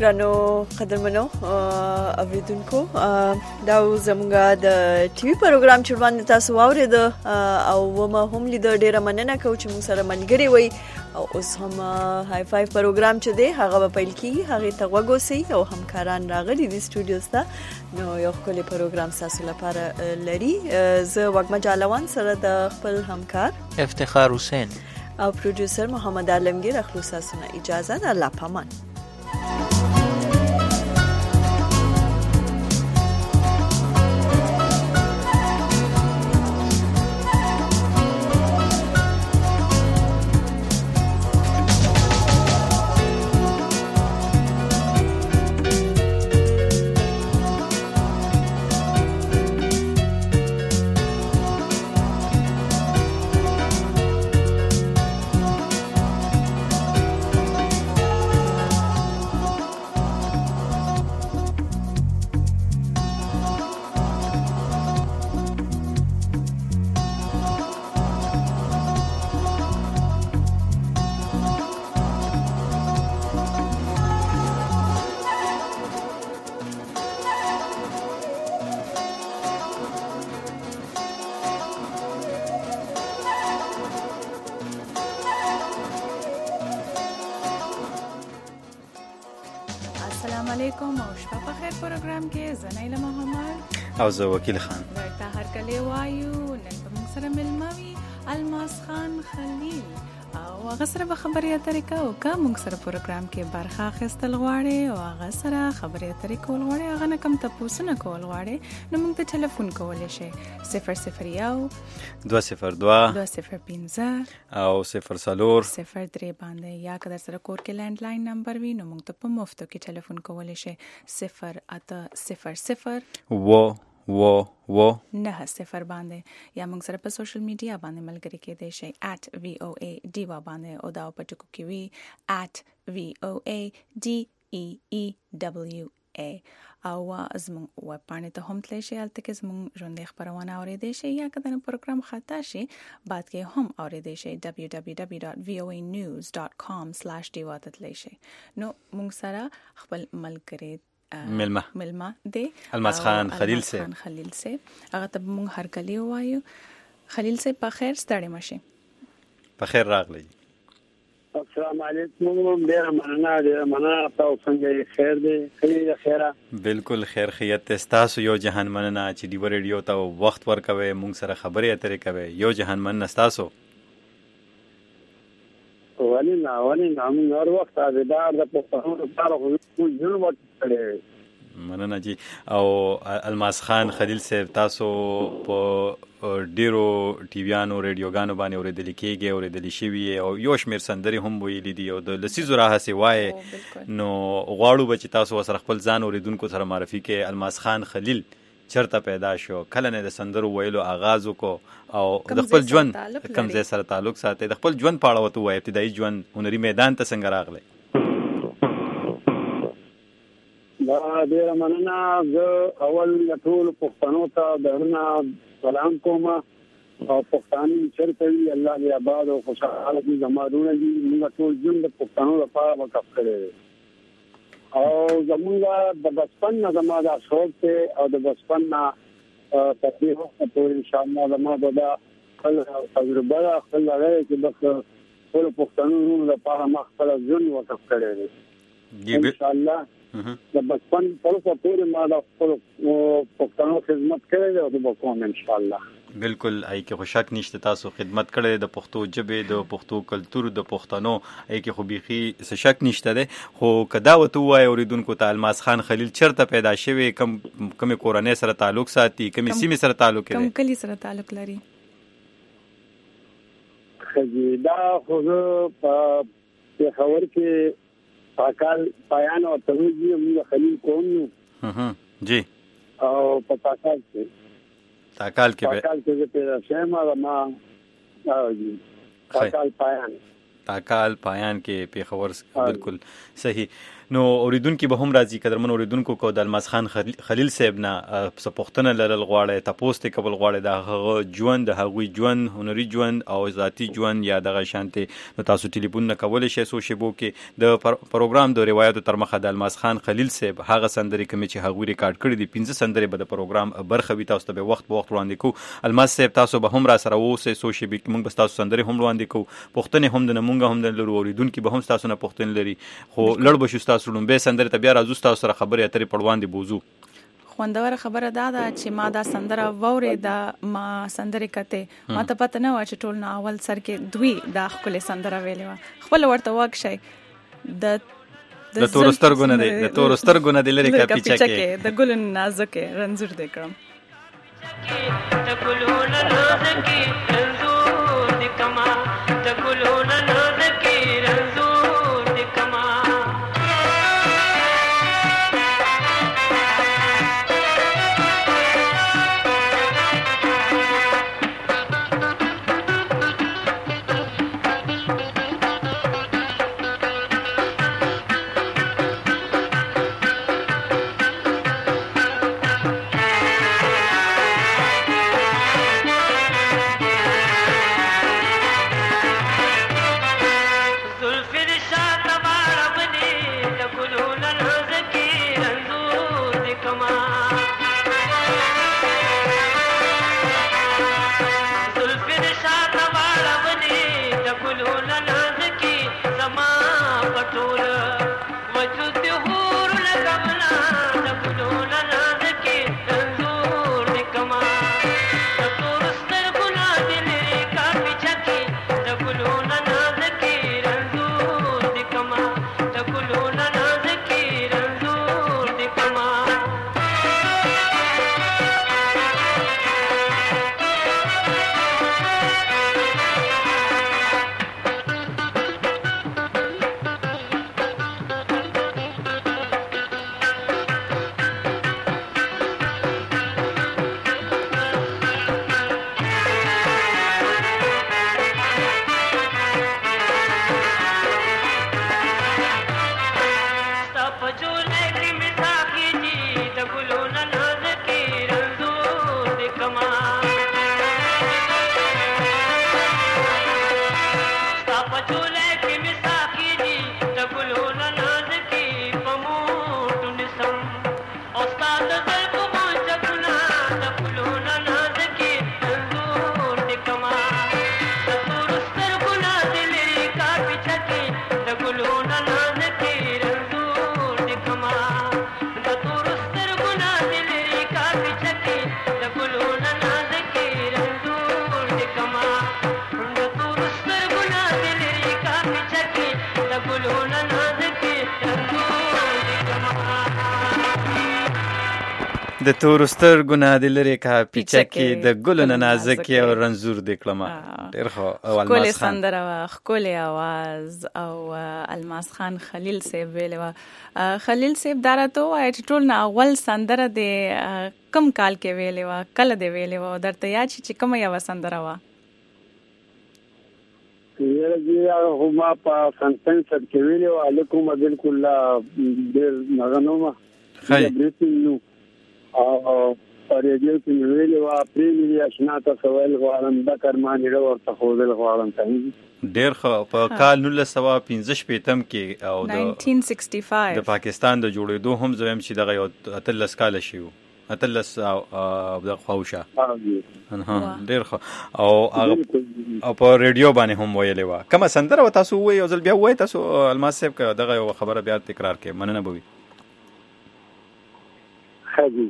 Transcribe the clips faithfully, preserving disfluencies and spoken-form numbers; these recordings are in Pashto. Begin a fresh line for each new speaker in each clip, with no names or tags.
ګرانو قدرمنو اوریدونکو دا زموږ د ټي وي پروګرام چې باندې تاسو واورید او ما هم لید ډیره مننه کوم چې موږ سره ملګری وي او اوس هم هاي فایو پروګرام چې دی هغه په پیل کې هغه ته وګورئ او همکاران راغلي دي سټوډیوز ته نو یو خپل پروګرام تاسو لپاره لري زه وګما جالوان سره د خپل همکار
افتخار حسین
او پروډوسر محمد عالمگیر اخلاص سره اجازه ده الله پامان.
السلام علیکم او شپه په خیر پروګرام کې زنیله محمد
او زه وکیل خان
ورته هر کله وایو نن په موږ سره ملموي الماس خان خلیل او هغه سره به خبرې اترې کوو که موږ سره پروګرام کې برخه اخیستل غواړې او هغه سره خبرې اترې کول غواړې هغه نه کوم تپوسونه کول غواړې نو موږ ته ټلیفون کولی شئ صفر صفر یو
دوه صفر دوه
دوه صفر پنځه
او صفر څلور
صفر درې باندې یا که در سره کور کې لینډ لاین نمبر وي نو موږ ته په مفتو کې ټلیفون کولی شئ صفر اته صفر صفر
و و و
نه صفر باندې یا موږ سره په سوشل میډیا باندې ملګری کېدای شئ at voa diva باندې او دا په ټکو کې وي at voa deewa او زموږ ویب پاڼې ته هم تللی شئ هلته کې زموږ ژوندۍ خپرونه اورېدی شئ یا که د پروګرام خطا شي بعد کې هم اورېدی شئ double-u double-u double-u dot voa news dot com slash diva ته تللی شئ نو موږ سره خپل ملګری
ملما
ملما دی
الماس خان خلیل سے
خان خلیل سے هغه ته موږ هر کلی وایو خلیل سے په خیر ستړي مشه
په خیر راغلی
السلام علیکم ډیر مننه ډیر مننه تاسو څنګه خیر دی خیر خیره
بالکل خیر خیریت تاسو یو جهان مننه چې دی ریډیو ته وخت ورکوي موږ سره خبرې اترې کوي یو جهان مننه تاسو
ولی نه ولی نه موږ هر وخت ازادار د پښتنو لپاره خو ځل وخت کړی
مننه جی او الماس خان خلیل صاحب تاسو په ډیرو ټیویانو ریډیوګانو باندې اورېدل کېږي اورېدل شوی او یو شمېر سندرې هم ویلي دي او د لسیزو راهسې وایي نو غواړو به چې تاسو سره خپل ځان اورېدونکو سره معرفي کړئ الماس خان خلیل چرته پیدا شو کله نه د سندرو ویلو آغاز وکړو او د خپل ژوند کوم ځای سره تعلق ساتي د خپل ژوند په اړه ورته وایي ابتدایي ژوند هنري میدان ته څنګه راغلی
دا ډیره مننه زه اول ټول پښتنو ته درنه سلام کوم او پښتانه چرته وي الله دې آباد او خوشاله دي زموږ دي موږ ټول ژوند د پښتنو لپاره وقف کړی او زموږ د بچپن نه زموږ د شوق ته او د بچپن نه تفریح په ان شاء الله زموږ د خپل تجربه خپل لړۍ چې بس ټول پښتنو لپاره ما خپل ژوند وقف کړی دی ان شاء الله د بچپن په څو پورې ما د خپل پښتنو خدمت کړې او د کوم ان شاء الله
بالکل ای کې خو شک نشته تاسو خدمت کړې د پښتو ژبې د پښتو کلتور د پښتنو ای کې خو بيخي څه شک نشته ده خو کدا وته وای اوریدونکو ته الماس خان خلیل چرته پیدا شوی کم کم کورنۍ سره تعلق ساتي کم سیمه سره تعلق لري
کم کلی سره تعلق لري
خجیدا خو په خبر کې پاکال پایان او ترویجی موږ خلیل کوم
ها جی
او په پاکال کې
تاکال کې به
تاکال کې پیدا شوم او ما او تاکال پایان
تاکال پایان کې پیښور بالکل صحیح نو اوریدونکو به هم راځي قدرمن اوریدونکو کو د الماس خان خلیل صاحب نه څه پوښتنه لرل غواړي تاسو ته قبل غواړي د هغه ژوند د هغوی ژوند هنري ژوند او ذاتی ژوند یا دغه شانتي نو تاسو ټلیفون نه کولای شئ سو شبو کې د پروګرام د روایتو تر مخه د الماس خان خلیل صاحب هغه سندري کوم چې هغوی ریکارډ کړی دي پنځه سندري به د پروګرام برخه وي تاسو ته وخت په وخت وړاندې کو الماس صاحب تاسو به هم را سره اوسئ سو شبي موږ به تاسو سندري هم وړاندې کو پوښتنه هم د نمونګه هم د لرو اوریدونکو به هم تاسو نه پوښتنه لري خو لړ به شو تاسو لومبه سندره ته بیا راځو تاسو سره خبرې اترې پړوان دي بوزو
خوندور خبره دا ده چې ما دا سندره ووري دا ما سندره کته ما ته پته نه و چې ټول نه اول سر کې دوی دا خپل سندره ویلې خپل ورته واک شي د
د تورستر ګونه دي د تورستر ګونه دي لري کا پیچا کې
د ګلن نازکه رنزور دې کړم
د ګلون نازکه رنزور دې کما د ګلون نازکه رنزور دې کما
د تورستر ګنا د لری کا پیچکه د ګلن نازکه او رنزور د کلمه ډیر خو او
الماس خان سندره وا خپل आवाज او الماس خان خلیل صاحب ویلو خلیل صاحب دارته وای ټول نه اول سندره د کم کال کې ویلو کله دی ویلو درته یا چې کوم یو سندره وا
یره جی هما په سنټنس کې ویلو علیکم بالکل ډیر نغنومه خیر او ریډیو کې ویلو وا پریوی آشنا تاسو ویل غواړم د کرمانې ورته خوذل غواړم ته
ډیر خو په کال نولس سوه پنځه شپېتم کې او د
نولس سو پنځه
د پاکستان د جوړېدو هم زویم چې دغه یو اتلس کال شیو اتلس او د خوښه ها ډیر خو او او په ریډیو باندې هم ویلې وا کومه سندره و تاسو وې او ځل بیا وې تاسو الماس صاحب دغه یو خبره بیا تکرار کړئ مننه بوي
خدي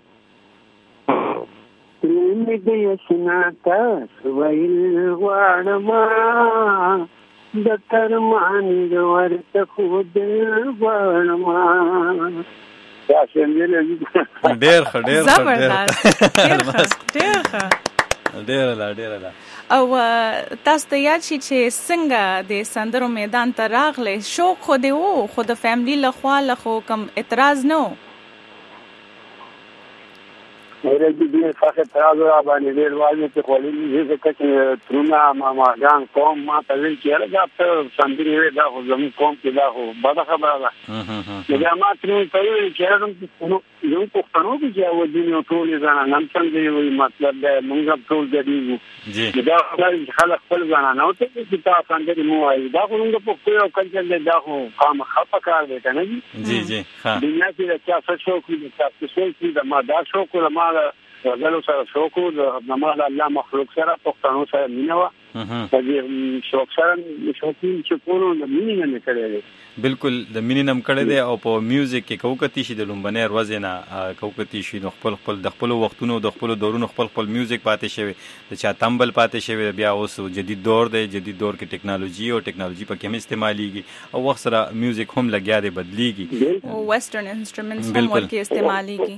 مې د یسنا تاسو ویل غواړم د کرمانې ورته خود غواړم دا څنګه
ډېر ښه ډېر ښه
ډېر ښه
ډېر لا ډېر لا
او تاسو ته یاد شي چې څنګه د سندرو میدان ته راغلی شوق خو دی وو خو د فیملی له خوا له خو کم اعتراض نه
ورته دې څخه تراز را باندې ډېر واځي چې خولې دې چې ترونه ما ما ځان کوم ما ته ویل چې راځه په سندري وې دا خو زموږ قوم کې دا خو بده خبره ده دا ما ترونه ته ویل چې راځم یو پښتنو کې چې و دې نو ټول ځان نن څنګه وي مطلب دا موږ ټول دې دا خلک خپل ځان نه وته چې تاسو سندري مو وایي دا خو موږ په خپل کلچر دې دا خو قام خپه کار دی کنه جی
جی ها
دنیا کې دا څه شو کې دا څه کې دا ما دا شو کوله ما غلو سره شوکو د نماز الله مخلوق سره پښتنو سره مينوا په دې شوک سره شوکي چې کولو د مینې نه کړی
بالکل د مینې نم کړی دی او په میوزیک کې کوکتی شي د لومبنه ورځې نه کوکتی شي نو خپل خپل د خپل وختونو د خپل دورونو خپل خپل میوزیک پاتې شوی د چا تمبل پاتې شوی بیا اوس جدید دور دی جدید دور کې ټیکنالوژي او ټیکنالوژي په کې هم استعماليږي او وخت سره میوزیک هم لګیا دی بدليږي
او ویسټرن انسټرومنټس هم ورکه استعماليږي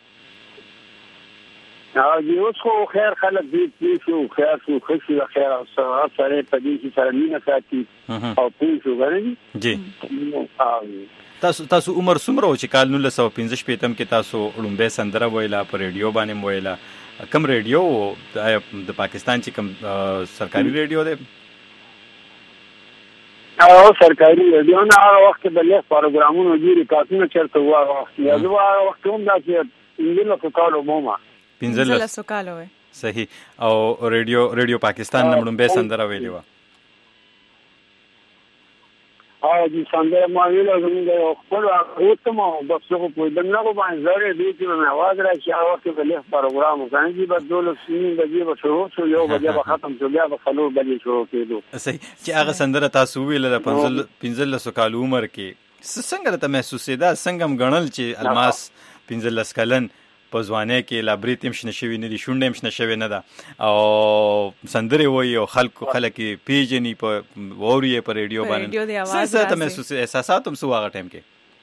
او اوس خو خیر خلک دې شو خیر شو خوشي خیر او سره په دې چې سره مینه ساتي او پوښو غواړي
جی تاسو تاسو عمر څومره چې کال نولس سوه پنځه شپېتم کې تاسو لومبه سندره ویلا پر ریډیو باندې ویلا کم ریډیو د پاکستان چې کم سرکاري ریډیو دی
او سرکاري ریډیو نه هغه وخت د لیک پروګرامونو دی ریکارډونه چرته واه یا زه هغه وخت هم دا چې انګلیسي کالو موما
پنځلس کالو وي
صحیح او ریډیو ریډیو پاکستان نمبر به سندره ویلی و
او دې سندره ما ویل زموږ خپل اوته ما بس خو په دنیا باندې زره دې چې مې आवाज راځي هغه وخت په لیک پروګرام باندې به دولس سنین بجې به شروع شو یو بجې به ختم شو بیا به څلور بجې شروع کېدو
صحیح چې هغه سندره تاسو ویل د پنځلس کالو عمر کې څنګه ته محسوسې ده څنګه غنل چې الماس پنځلس کلن په ځوانۍ کې لابریت هم شنه شوي نه دي شونډې هم شنه شوې نه ده او سندرې وایي او خلکو خلک پیژني په واوري په ریډیو باندې څه ته محسوس احساسات هم څه هغه ټایم کې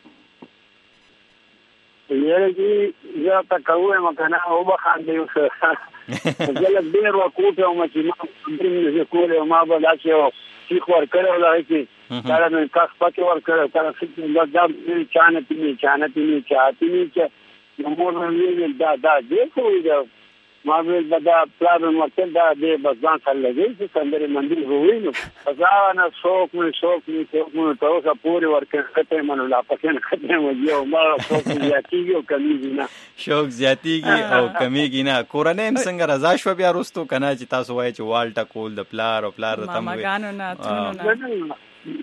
یاره چې زه تا کوم کنه او بخاندې اوسه زه ډېر وکوټ او ما چې ما دې کوله ما به داسې چې خور کړو دا چې دا نن تاسو پکې ور کړو تاسو څنګه دا چانه پینې چانه پینې چاته چې نو مور ویل دا دا دې خو دا ما ویل دا پلان مکتب دا دې بزان سره لګي چې سندري مندل وروي نو ځاونه شوق مې شوق مې شوق مې تاسو پوری ورکه کته منو لا پکې نه کته مې یو ما شوق زیاتیږي او کمیږي نه
شوق زیاتیږي او کمیږي نه کورنۍ هم څنګه رضا شو بیا وروستو کنه چې تاسو وایي چې والټا کول د پلار او پلار ته مې
ماګانو نه ترونو نه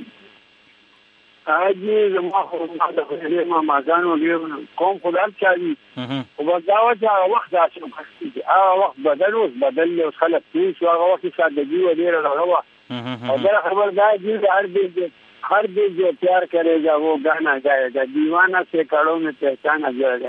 اجي زما خو ما د خپل ما ماګانو ډیر کوم خدای چاري او بازاو چې وخت راځي هغه وخت بدل اوس بدل اوس خلک پیښ هغه وخت سادهګي و ډیر راغوا او دا خبر دا چې هر دې हर दिल जो प्यार करेगा वो गाना गाएगा दीवाना से कड़ों में पहचाना जाएगा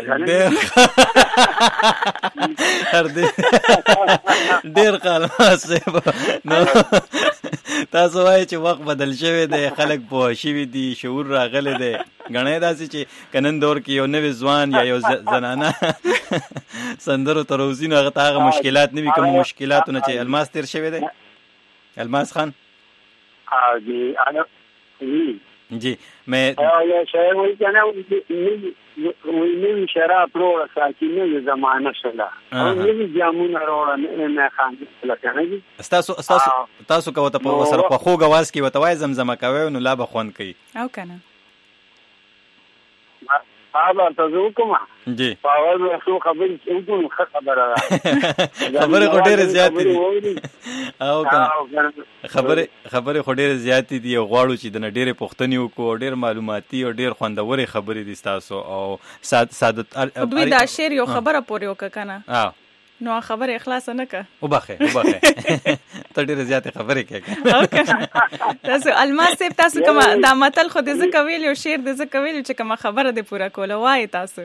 हर दिल ډیر کلمه سه نو تاسو وایي چې وخت بدل شوی دی خلک په شوی دي شعور راغلی دی غنې داسې چې کنن دور کې یو نوې ځوان یا یو زنانه سندرو تروزینو هغه هغه مشکلات نه وي کوم مشکلاتونه چې الماس تیر شوی دی الماس خان
ها جی انا
جی میں
یا شاید وہی کہنا وہی نہیں شراب روڑا ساکی نہیں زمانہ شلا نہیں جامون روڑا نه خان لکه جی
تاسو تاسو تاسو کوته په سره په خو غواز کې وتوای زمزمه کوي نو لا بخون کوي
او کنه
هذا تزوکما
جی
پاول رسو خبر انتم خبره
خبره ډېر زیات دي او کنه خبره خبره ډېر زیات دي او غواړو چې د ډېر پښتني او کو ډېر معلوماتي او ډېر خوندوري خبرې دي تاسو او ساده
دوی دا شعر یو خبره پورې وککنه
ها
نو خبره اخلاص نه ک
وبخه وبخه ته ډېر زیات خبرې کوي
تاسو الماس صاحب تاسو کوم دا متل خو دې زکه ویل او شعر دې زکه ویل چې کوم خبره دې پورا کوله وای تاسو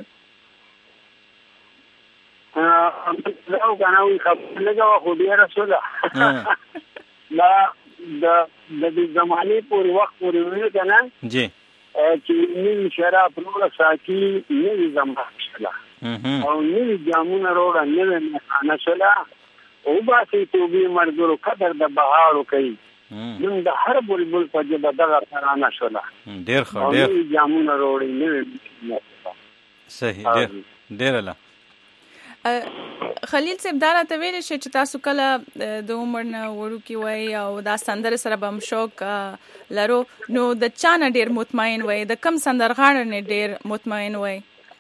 دا غواړم خبره لګا خو دې رسوله لا د د زمانه پورې وخت پورې ویل کنه
جی
چې نیم شراب روړه ساکی نیم زمانه شلا او نیم جامونه روړه نیم خانه شلا او باسي توبې مرګرو قدر د بهارو کوي نن د هر بلبل په جبه دغه ترانه شلا
ډېر خو ډېر
جامونه روړي نیم
صحیح ډېر ډېر لا
خلیل صاحب دا راته ویلی شي چې تاسو کله د عمر نه وړوکي وئ او دا سندرې سره به هم شوق لرو، نو د چا نه ډېر مطمئن وئ؟ د کوم سندرغاړي نه ډېر مطمئن وئ؟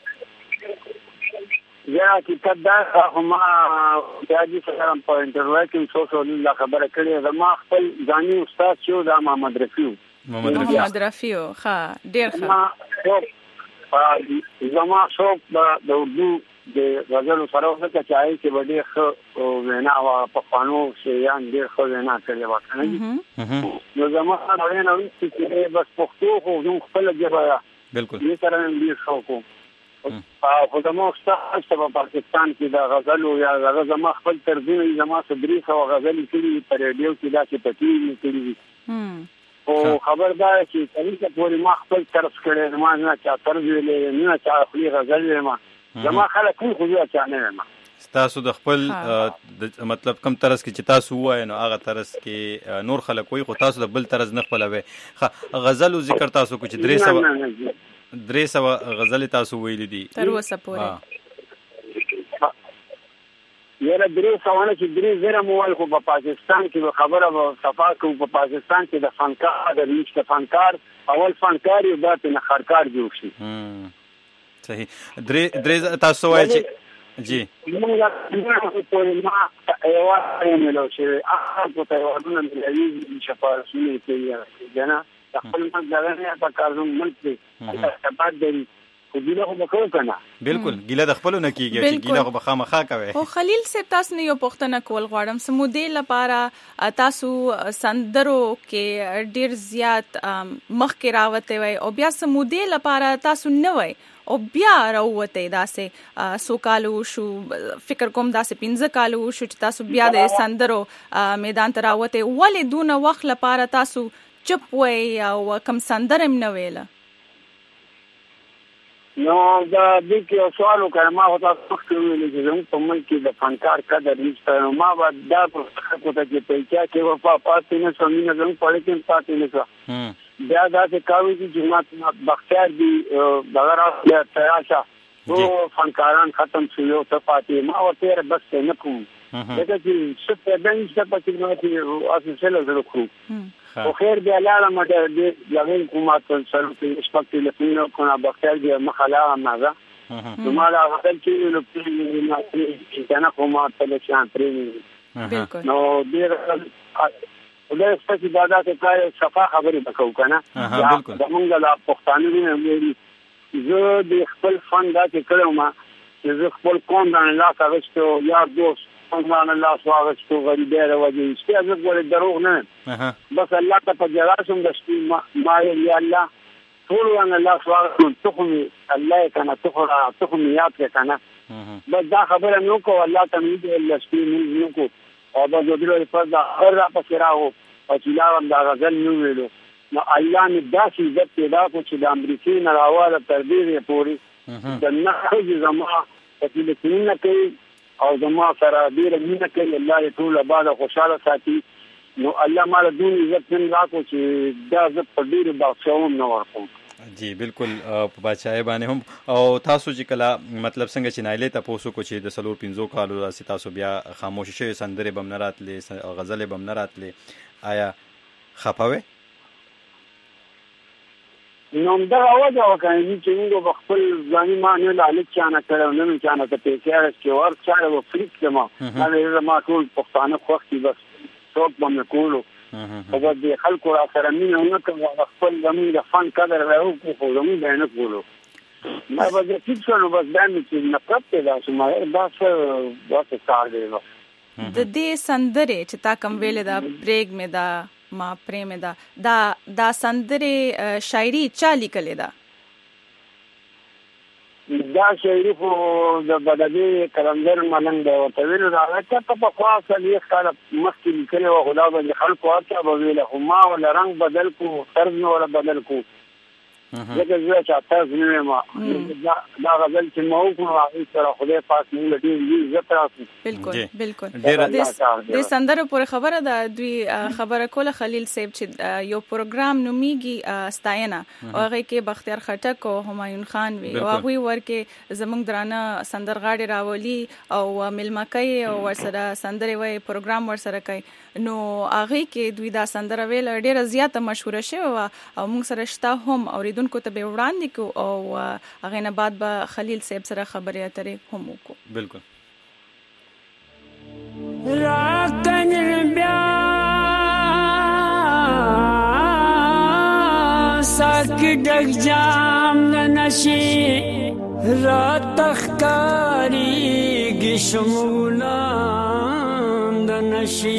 یا حقیقت دا خو ما حاجي سلام په انټرویو کې څو څو الله خبره کړې، زما خپل ځاني استاد چې دا محمد رفیع
محمد رفیع ښه ډېر
ښه زما شوق د اردو د غزلو سره وکړه چې هغې کې به ډېر ښه وینا وه، پخوانو شیان ډېر ښه وینا کړې وه که نه. نو زما هغې نه وروسته چې بس پښتو خو زموږ خپله ژبه ده، دې سره مې ډېر شوق و. خو زما استاد چې په پاکستان کې د غزلو یا هغه زما خپل طرزونه زما څه درې سوه غزلې کړي وي په ریډیو کې، داسې په ټي وي مې کړي وي. خو خبر دا چې تر پورې ما خپل طرز کړی، زما نه چا طرز ویلی، نه چا خپلې غزل ویما، زما خلک ټول خو بیا چا نه ویما.
تاسو د خپل مطلب کم طرز کې چې تاسو ووایئ نو هغه طرز کې نور خلک وایي، خو تاسو د بل طرز نه خپلوئ. غزلو ذکر تاسو کو چې درې سوه درې سوه غزلې تاسو ویلي دي
تر اوسه پورې؟
یاره درې سوه نه چې درې زره مو ویل، خو په پاکستان کې به خبره به صفا کوو. په پاکستان کې د فنکار د نشته فنکار، اول فنکار یو بعد نه خرکار جوړ شي.
صحیح. درې درې تاسو وایئ چې جی
موږ پورې ما ایواد ملو شوی هغه په تیوادونه ملوي شفارسونه کوي جنا خپل ملک دغه نه په کارون ملک دی ثبات دی، خو ګیله خو به کوو که نه؟
بلکل ګیله د خپلو نه کېږي چې ګیله خو به خامخا کوئ.
خو خلیل صاحب تاسو نه یو پوښتنه کول غواړم، څه مودې لپاره تاسو سندرو کې ډېر زیات مخکې راوتې وئ او بیا څه مودې لپاره تاسو نه وئ او بیا راووتئ، داسې څو کالو وشو، فکر کوم داسې پنځه کالو وشو چې تاسو بیا د سندرو میدان ته راوتئ. ولې دونه وخت لپاره تاسو چپ وئ او کم سندره هم نه ویله؟
نو دا دې کې یو سوال وکړم، ما خو تاسو مخکې وویلې چې زموږ په ملک کې د فنکار قدر نشته، نو ما به دا خلکو ته چې پیچا کې وفا پاتې نه شوه، مینه زموږ په اړه کې پاتې نه شوه. بیا داسې کار وکړي چې ما بختیار دي دغه راغلی تراشه ټول فنکاران ختم شو، یو څه پاتې، ما ورته یاره بس دی نه کوم، ځکه چې څه فایده نشته پکې ما چې اساسله زړه کړو. خو خیر بیا لاړم د هغې حکومت سره کې شپږ تلیفونونه وکړم، بختیار بیا مخه لاړم هغه نو ما دا غوښتل چې که نه خو ما تلیفون پرېږدي. نو ډېر خدای شته چې دا داسې کار صفا خبرې به کوو که نه، زمونږ د پښتانه وینه ویلي زه د خپل فن داسې کړی وم چې زه خپل قوم باندې لاس اخیستو، یار دوست قوم باندې لاس واخیستو، غریبۍ د وجې شپې زه ګورې دروغ نه بس الله ته په جلا شم د شپې ما ویل یا الله ټول باندې لاس واخیستو، تخم یې الله یې که نه تخم تخم یې یاد کړې که نه، بس دا خبره مې وکړو، الله ته مې وویل د شپې مونځ مې وکړو او بس د دلو پس دا هر را پسې راغو او چې لاړم دا غزل مې وویلو. نو الله مې داسې عزت پیدا کړو چې د امریکې نه راواله تر دې پورې د نه ښځې زما په تلیفونونه کوي او زما سره ډېره مینه کوي، الله یې ټول آباد او خوشحاله ساتي. نو الله ما له دون عزت نن راکړو چې دا زه په ډېرو باغچاو هم نه ورکوم.
جی بالکل په بادشاهۍ باندې هم. او تاسو چې کله مطلب څنګه چې نایلې تپوس وکړو چې د څلور پنځو کالو داسې تاسو بیا خاموشه شوې سندرې به هم نه راتلې، غزلې به هم نه راتلې، آیا خفه وې؟
نو همدغه وجه وه که نه چې موږ به خپل ځاني ما نه لالچ چا نه کړی او نه مې چا نه ته پیسې اخیستې، ور چا به فریق کړم، دا زما ټول پښتانه خوښ دي، بس څوک به مې کولو، خو بس د خلکو را سره مینه ونه کړم، خپل زموږ د فن قدر را وکړو، خو زموږ به یې نه کولو. ما به زه ټیټ شو نو بس بیا مې چې نفرت پیدا شو، ما دا څه داسې کار دی.
د دې سندرې چې تا کوم ویلې ده پرېږ مې ده ما پرې مې ده، دا دا سندرې شاعري چا لیکلې ده؟
دا شاعري خو د بدبې قلندر ملنګ دی ورته ویلو، د هغه چا ته پخوا څلوېښت کاله مخکې لیکلې وه، خو دا به د خلکو هر چا به ویله، خو ما وله رنګ بدل کړو، طرز مې وله بدل کړو، ځکه زه چې تاسو نه ما دا غزل چې مو کوم هغه سره خدای پاک موږ ډېر یې عزت راکړي.
بالکل بالکل د سندرو پر خبره ده دوی خبره کوله خلیل صاحب چې یو پروګرام نومیږي ستاینه او هغه کې بختیار خټک او همایون خان وی او هغه ورکه زمونږ درانه سندرغاړي راولي او ملمکای او ورسره سندري وای پروګرام ورسره کوي نو هغه کې دوی دا سندره ویل ډیره زیاته مشهور شوه او موږ سره شته هم اوریدونکو ته به وړاندې کو او هغه نه بعد به خلیل صاحب سره خبرې اترې هم وکړو.
بالکل
راکن بیا ساک ډک جام نشي رات تخکاری گشمولا د نشي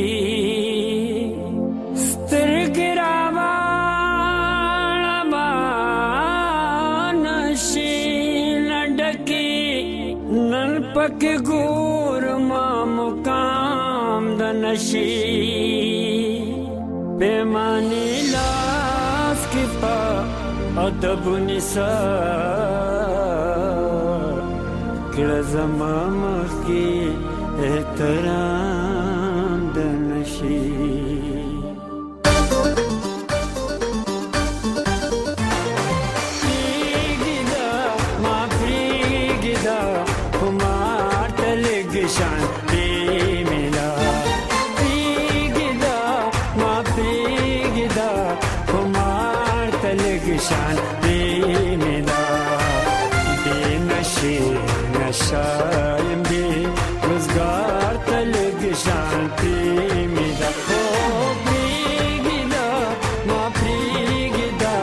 پک ګور ما مقام د نشي پیمانه لاس کې پا ادب نساء کړه زما مخ کې احترام د نشي. شایم دی روزگار تلگ شانتی میدا او پریگیدا ما پریگیدا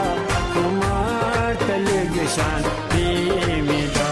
کمار تلگ شانتی میدا.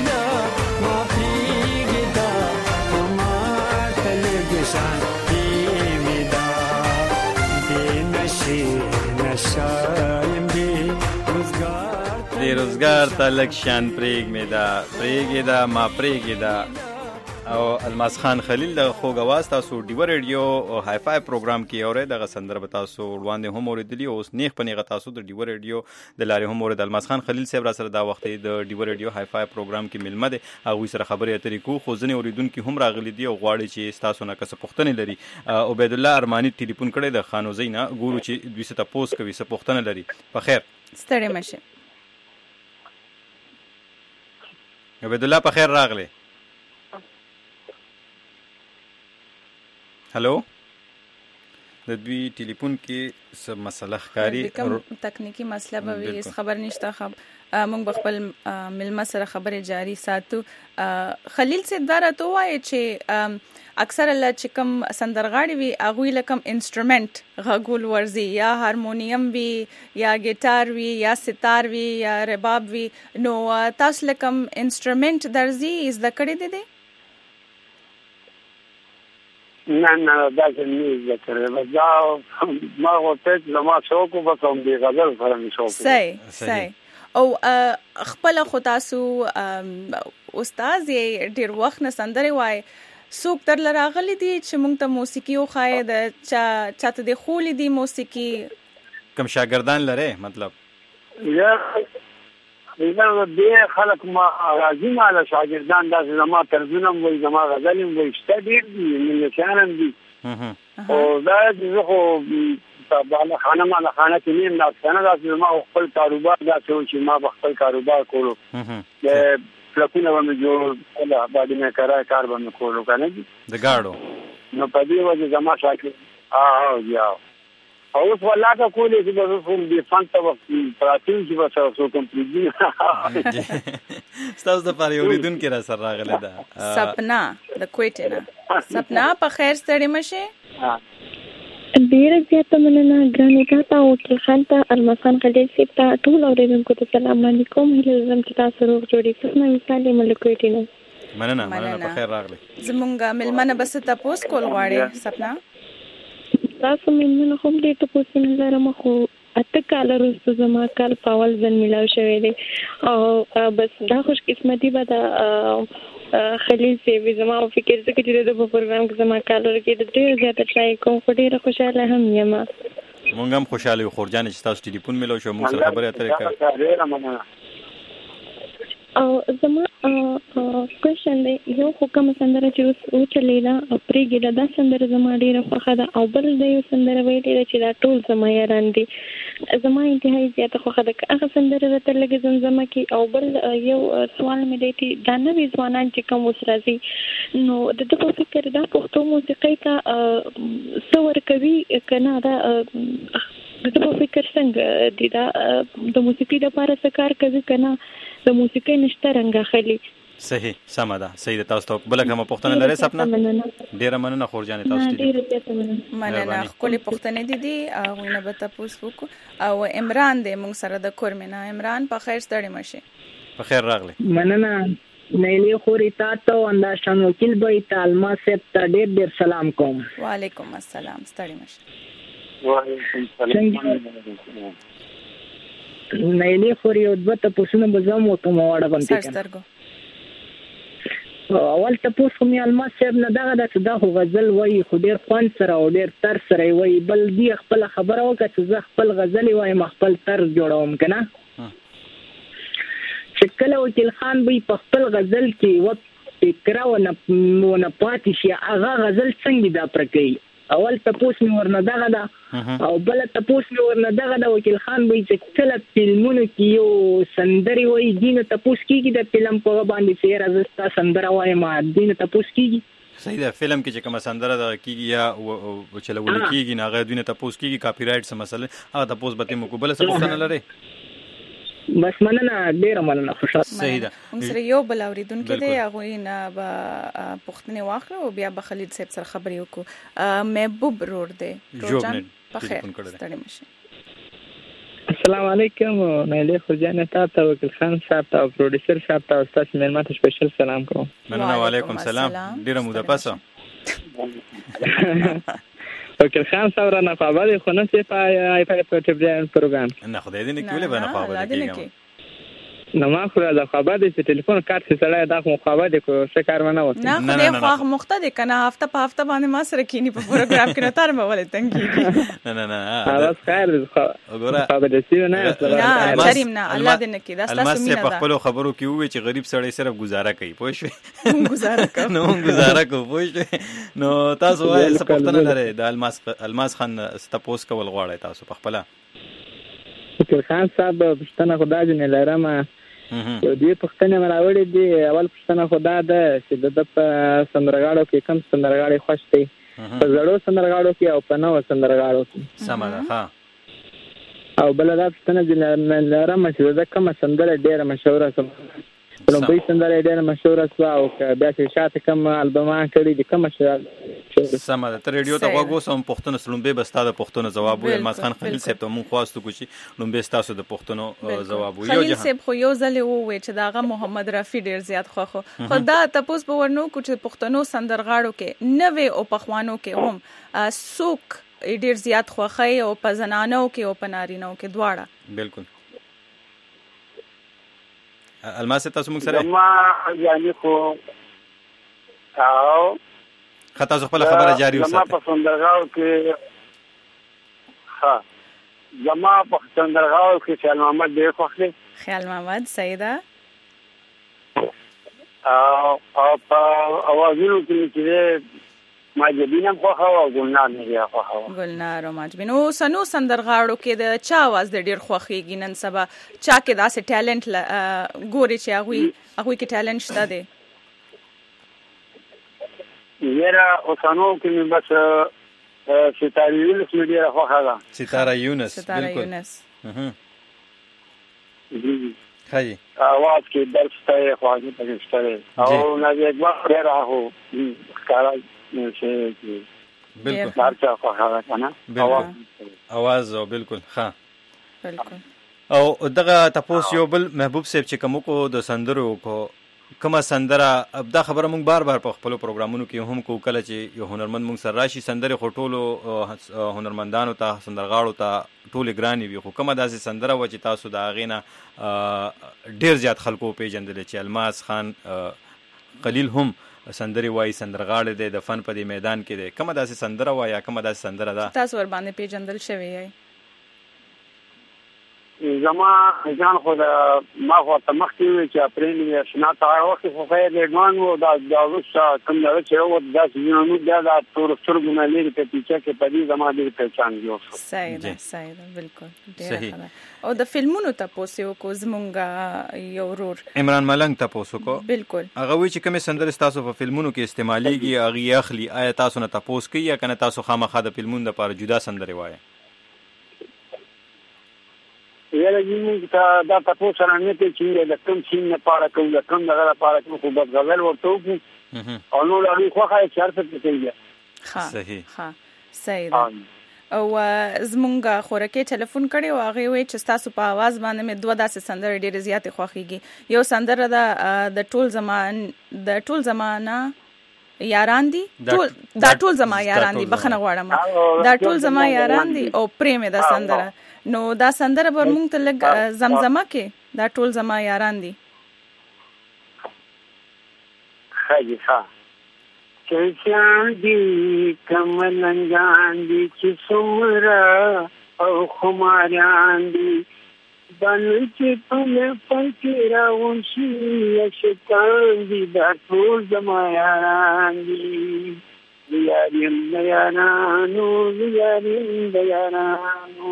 Shanti روزګار
د روزګار ته لږ شان پرېږ مې دا پرېږې دا ما پرېږې دا. او الماس خان خلیل د خوږ اواز تاسو ډیوه ریډیو او های فای پروګرام کې اورئ. دغه سندره به تاسو وړاندې هم اورېدلي او اوس نیغ په نیغه تاسو د ډیوه ریډیو د لارې هم اورئ. الماس خان خلیل صاحب را سره دا وخت د ډیوه ریډیو های فای پروګرام کې ملمه دی. هغوی سره خبرې اترې کوو، خو ځینې اورېدونکي هم راغلي دي او غواړي چې ستاسو نه که څه پوښتنې لري. عبید الله ارماني ټلیفون کړی د خانوزۍ نه، ګورو چې دوی څه تپوس کوي، څه پوښتنه لري. په خیر
ستړی مشه
عبید الله، په خیر راغلی. هلو، د دوی ټلیفون کې څه مسله ښکاري،
کوم تکنیکی مسله به وي، خبر نشته. خب موږ به خپل ملمه سره خبرې جاری ساتو. خلیل صاحب دا راته ووایي چې اکثر الله چې کوم سندرغاړي وي هغوی له کوم انسټرومنټ غږول ورځي، یا هارمونیم وي یا ګیټار وي یا ستار وي یا رباب وي، نو تاسو له کوم انسټرومنټ درځي زده کړی دی دی؟
نه نه دا څه نه زده کړی، بس دا ما غوښتل زما شوق و بس هم دې غزل سره مې شوق.
صحیح صحیح. او خپل خو تاسو استاد یې ډېر وخت نه سندرې وایي، څوک در راغلي دي چې موږ ته موسیقي وښایي، د چا چاته دې ښوولې دي موسیقي؟
کوم شاګردان لرئ؟ مطلب
یا دې خلک ما راځي ما له شاګردان داسې زما طرزونه هم وایي، زما غزل هم وایي، شته ډېر دي، ملکیان هم دي. او دا زه خو بالا خانه مالا خانه کې نیم داسې نه، داسې زما خپل کاروبار داسې و چې ما به خپل کاروبار کولو، د پلکونه به مې جوړ باډي مې کرای کار به مې کولو که نه دي
د ګاډو.
نو په دې وجه زما شاګرد یا اوس والله کا کولې چې به خو دې فن ته پراتین چې به څه کوم پریږدي.
ستاسو د پاره اوریدونکو را سره راغله ده
سپنا د کویټه نه. سپنا په خیر ستړي مشه؟
ډیره زیاته مننه ګرانې تاته او خان ته الماس خان خلیل صاحب ته ټول اوریدونکو ته سلام علیکم. هیله لرم چې تاسو روغ جوړې. سپنا مثال یې ملک کویټه نه.
مننه مننه، په خیر راغلی.
زمونږ ملمنه بس تاسو کول غواړي سپنا؟
تاسو ملمنه هم دې ته پوښتنه لرم، خو اته کال وروسته زما کال په اول ځل ملاو شوی دی او بس دا خوش قسمتي به د خلیل صاحب زما فکر څه کې چې د پروګرام کې زما کال ورکې د ډېر زیاته ټرای کوم، خو ډېره خوشاله هم یم.
مونږ هم خوشاله یو خورجانې چې تاسو ټلیفون میلو شو، مونږ سره خبرې اترې کوو. او زما کوېشن دی، یو خو کومه سندره چې اوس وچلېده پرېږده دا سندره زما ډېره خوښه ده، او بل د یو سندره ویلې ده چې دا ټول زما یاران دي، زما انتهایي زیاته خوښه ده. که هغه سندره راته لږه زمزمه کړي. او بل یو سوال مې دی چې دا نوي ځوانان چې کوم اوس راځي، نو د ده په فکر دا پښتو موسیقۍ ته څه ورکوي که نه، دا د ده په فکر څنګه دي، دا د موسیقۍ دپاره څه کار کوي که نه د موسیقۍ نشته رنګ اخلي؟ صحیح، سمه ده، صحیح ده. تاسو ته بله کومه پوښتنه لرئ سپنا؟ ډېره مننه خورجانې، تاسو
ډېره زیاته مننه. ښکلې پوښتنې دي دي، هغوی نه به تپوس وکړو. او عمران دی موږ سره د کورمې نه. عمران په خیر ستړی مشې؟
په خیر راغلی.
مننه نیلی خوري تا ته او انداشان وکیل به ته الماس صاحب ته ډېر ډېر سلام کوم.
وعلیکم السلام، ستړی مشې؟
وعلیکم السلام.
نیلی خوري او دوه تپوسونه به زه هم وکړم واړه باندې
سرسترګو.
اول تپوس خو مې الماس صاحب نه دغه ده چې دا خو غزل وایي، خو ډېر خوند سره او ډېر طرز سره یې وایي. بل دې خپله خبره وکړه چې زه خپل غزلې وایم، خپل طرز جوړوم که نه. چې کله وکیل خان به په خپل غزل کې و فکره ونه پاتې شي، هغه غزل څنګه دا پره کوي؟ اول تپوس مې ورنه دغه ده، او بله تپوس مې ورنه دغه ده وکیل خان به چې کله فلمونو کې یو سندرې وایي دې نه تپوس کېږي د فلم په هغه باندې چې یاره زه ستا سندره وایم دې نه تپوس کېږي؟
صحیح ده. فلم کې چې کومه سندره دغه کېږي یا چلول کېږي نه هغه دوی نه تپوس کېږي، کاپي رایټ څه مسله هغه تپوس به ترې موږ. بله څه پوښتنه لرئ؟
بس مننه، ډېره مننه، خوشحاله.
صحیح ده. موږ سره یو بل اورېدونکی دی، هغوی نه به پوښتنې واخلو او بیا به خلیل صاحب سره خبرې وکړو. محبوب رور دی جوړجان، په خیر ستړی مشې؟
السلام علیکم نیلی خورجانې تا ته وکیل خان صاحب ته او پروډوسر صاحب ته او ستاسو مېلمه ته سپیشل سلام کوم.
مننه. وعلیکم السلام. ډېره موده پسه
وکیل خان صاحب را نخوابه دی خو نه چې په آی پای په ټلویزیون پروګرام
نه خدای دې نه کولې به نه خوابه کېږم
نو ما خو د خوابه دی چې ټلیفون کارت چې سړی دا خو خوابه دی کو څه کار ونه وته
نه خو دې خو مخته دی کنه هفته په هفته باندې ما سره کینی په پروګرام کې نو تر مې ولې تنګي
نه نه نه
اوس خیر دی
وګوره
خوابه دی سیو نه
نه کریم نه الله دې نه کې دا تاسو مینه
په خپل خبرو کې وې چې غریب سړی صرف گزاره کوي پوه شو
گزاره کوي
نو گزاره کوي پوه شو نو تاسو وایي څه پوښتنه لرئ د الماس الماس خان ستاسو کول غواړئ تاسو په خپل
وکیل خان صاحب پښتنه خدای دې نه لرم یو دې پښتنه مراوړې دي اول پښتنه خدا ده چې د په سندرغاړو کې کم سندرغاړي خوښ دي په زړو سندرغاړو کې او په نوو سندرغاړو کې
سم ده ها
او بل دا پښتنه چې لرم چې د کوم سندره ډیره مشهوره سم نو به سندره ډیره مشهوره سو او بیا چې شاته کوم البوم کړي دي کوم شاته
سم ده تر ریډیو ته غوږ وسم پښتون سلومبه بستا د پښتون جواب وي الماس خان خلیل صاحب ته مونږ خواستو کو چې لومبه تاسو د پښتون جواب وي
خلیل صاحب خو یو ځل وو چې داغه محمد رفیع ډیر زیات خو خو دا تاسو په ورنو کو چې پښتنو سندرغاړو کې نوې او پخوانو کې هم سوق ډیر زیات خوخی او په زنانو کې او په نارینو کې دواړه
بالکل الماس تاسو موږ سره
ما یعنی خو او
خطا خپل خبره جاری وساتئ
زما په سندرغاړو کې ها زما په سندرغاړو کې خیال محمد ډېر خوښ دی
خیال محمد سیده
او او په اوازونو کې چې ماجبینم خوښه او ګلنار نه خوښه
ګلنار او ماجبین او سنو سندرغاړو کې د چا आवाज د ډیر خوښيږي نن سبا چا کې داسې ټیلنټ ګوري چې هغه هغه کې ټیلنټ شته دی
یرا اوسانو کې بس ستاره یونس مې ډیره خوښه ده
ستاره یونس
ستاره یونس
خی
आवाज کې درس ته خواږه پکې او نه یې ډیره هو ښکارا
بالکل
مارچا خواه کنه
आवाज او بالکل ها
بالکل
او دغه تاسو یو بل محبوب صاحب چې کوم کو د سندرو کو کومه سندره دا خبره مونږ بار بار په خپل پروګرامونو کې هم کو کله چې یو هنرمند مونږ سره راشي سندره خټولو هنرمندانو ته سندرغاړو ته ټول ګرانی وي خو کومه داسې سندره و چې تاسو دا غینه ډیر زیات خلکو پیژندل چې الماس خان قلیل هم سندري وای سندرغاړي د فن په دې میدان کې ده کومه داسې سندره وای یا کومه داسې سندره ده
تاسو ور باندې پیژندل شوی یې
زما ځان خو دا ما خو ته مخکې وی چې اپریل یې شنا تا وخت خو خیر ډمان وو دا د اوسه کوم دا چې وو دا چې نو دا د تور سترګو نه لري په پیچا کې په دې زما دې پہچان دیو
صحیح ده صحیح ده بالکل ډیر او د فلمونو تاسو کو زمونږه یو ورور
عمران ملنګ تاسو کو
بالکل
هغه وی چې کوم سندره تاسو په فلمونو کې استعماليږي هغه اخلي آیا تاسو نه تاسو کوي یا کنه تاسو خامخا د فلمونو لپاره جدا سندره وایي
یله یمو ته دا تاسو سره نه ته چې د کوم شي نه پاره کوم د کوم دغه لپاره کوم خو بد غوړ ورته وو او نو لري خو خای چارته کوي
ها
صحیح
ها صحیح او زمونږه خورکه ټلیفون کړي او هغه وی چې تاسو په आवाज باندې مې دوه داسې سندره ډېر زیات خوښيږي یو سندره ده د ټول زمان د ټول زمانہ یاران دي ټول دا ټول زما یاران دي بخنه غواړم دا ټول زما یاران دي او پریم ده سندره نو دا سندره پر مونږ ته لګ زمزمه کې دا ټول زما یاران دي
خاجي ها چې شان دي کملنګان دي چې سمرا او خماران دي باندې چې په پکې راون شي شیطان دي دا ټول زما یاران دي یارین یارانو یارین یارانو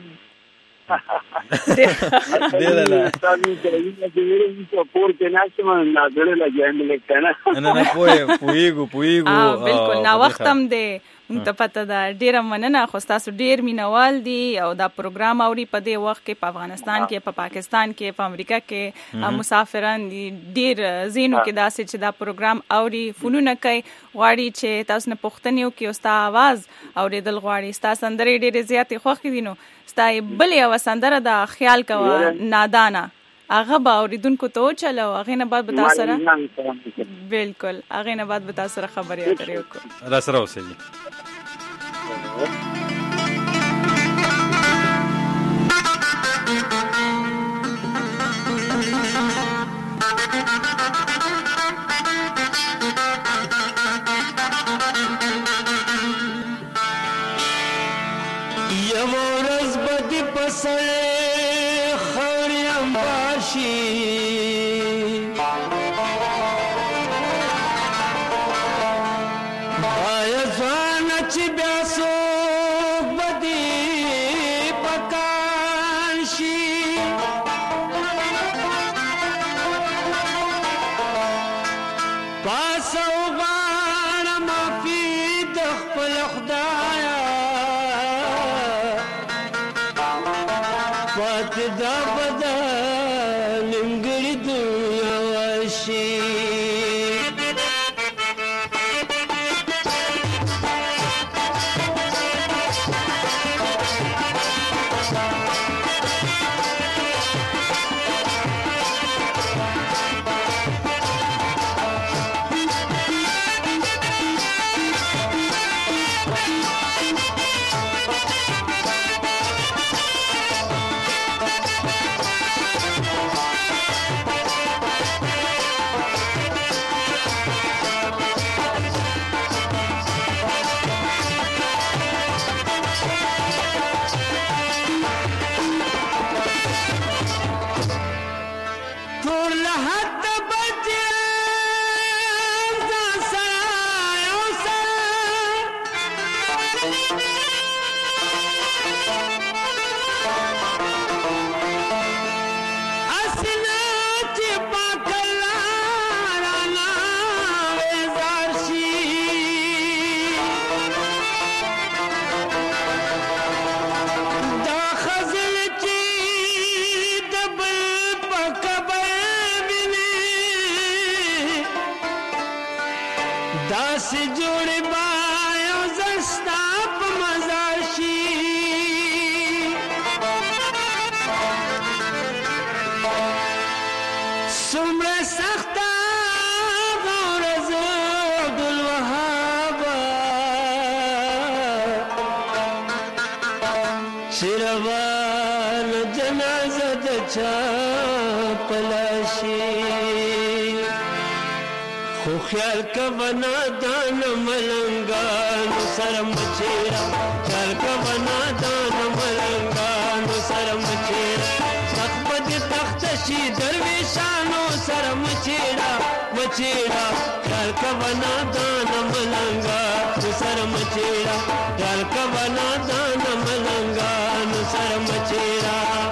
ډېر لا
تاسو ته یې چې پور کې ناشم نه غړې لګیان لیکنه
نه نه پوي پويګو پويګو
بالکل نا وختم دی ته پته دا ډیر مننه خو تاسو ډیر مینوال دي او دا پروګرام اوري په دې وخت کې په افغانستان کې په پاکستان کې په امریکا کې مسافران دي ډیر زینو کې داسې چې دا پروګرام اوري فونونه کوي غواړي چې تاسو نه پوښتنه وکړي او تاسو आवाज اوریدل غواړي تاسو سندري ډیر زیاتې خوښ دي نو ستای بلې او سندره دا خیال کوه نادانا هغه به اوریدونکو ته چلو هغه نه بعد به تاسو سره بالکل هغه نه بعد به تاسو سره خبرې اترې وکړو
را سره اوسئ
خیال کا بنا دان ملنگان سرم چیرا خیال کا بنا دان ملنگان سرم چیرا تخبد تخت شی درویشانو سرم چیرا مچیرا خیال کا بنا دان ملنگان سرم چیرا خیال کا بنا دان ملنگان سرم چیرا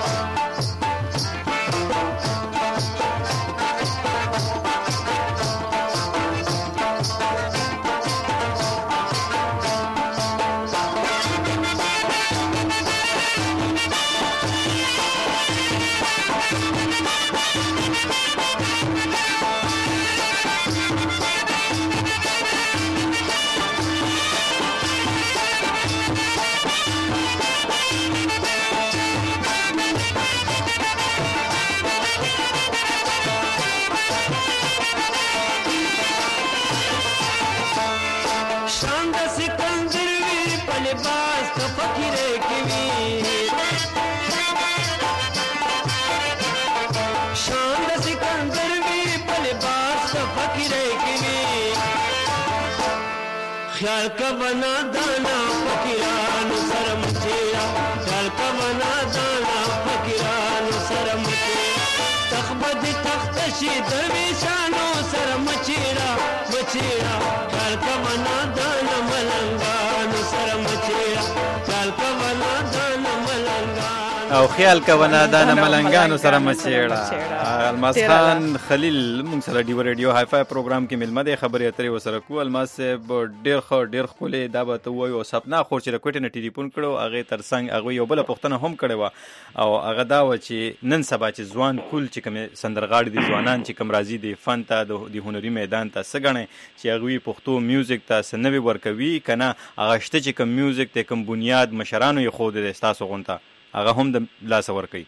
خیال کا بنا دانا فقیران سرم چیرا خیال کا بنا دانا فقیران سرم چیرا تخبد تخت شی درویشانو سرم چیرا بچیرا خیال کا بنا دانا ملنگان سرم چیرا خیال کا بنا دانا ملنگان
او خیال کوونه دا نه ملنګانو سره مچېړه. الماس خان خلیل موږ سره ډیو ریډیو های فای پروګرام کې ملمه دی خبرې اترې وسره کو. الماس صاحب ډېر ښه ډېر ښکلی دا به ته ووایو او سپنا خور چې د کوټې نه ټلیفون کړو هغې تر څنګ هغوی یو بله پوښتنه هم کړې وه او هغه دا وه چې نن سبا چې ځوان کول چې کومې سندرغاړي دي ځوانان چې کوم راځي دي فن ته د هنري میدان ته څه ګڼئ چې هغوی پښتو میوزیک ته څه نوې ورکوي که نه هغه شته چې کوم میوزیک دی کوم بنیاد مشرانو یې ښودی دی ستاسو غونته هغه هم د لاسه ورکوي؟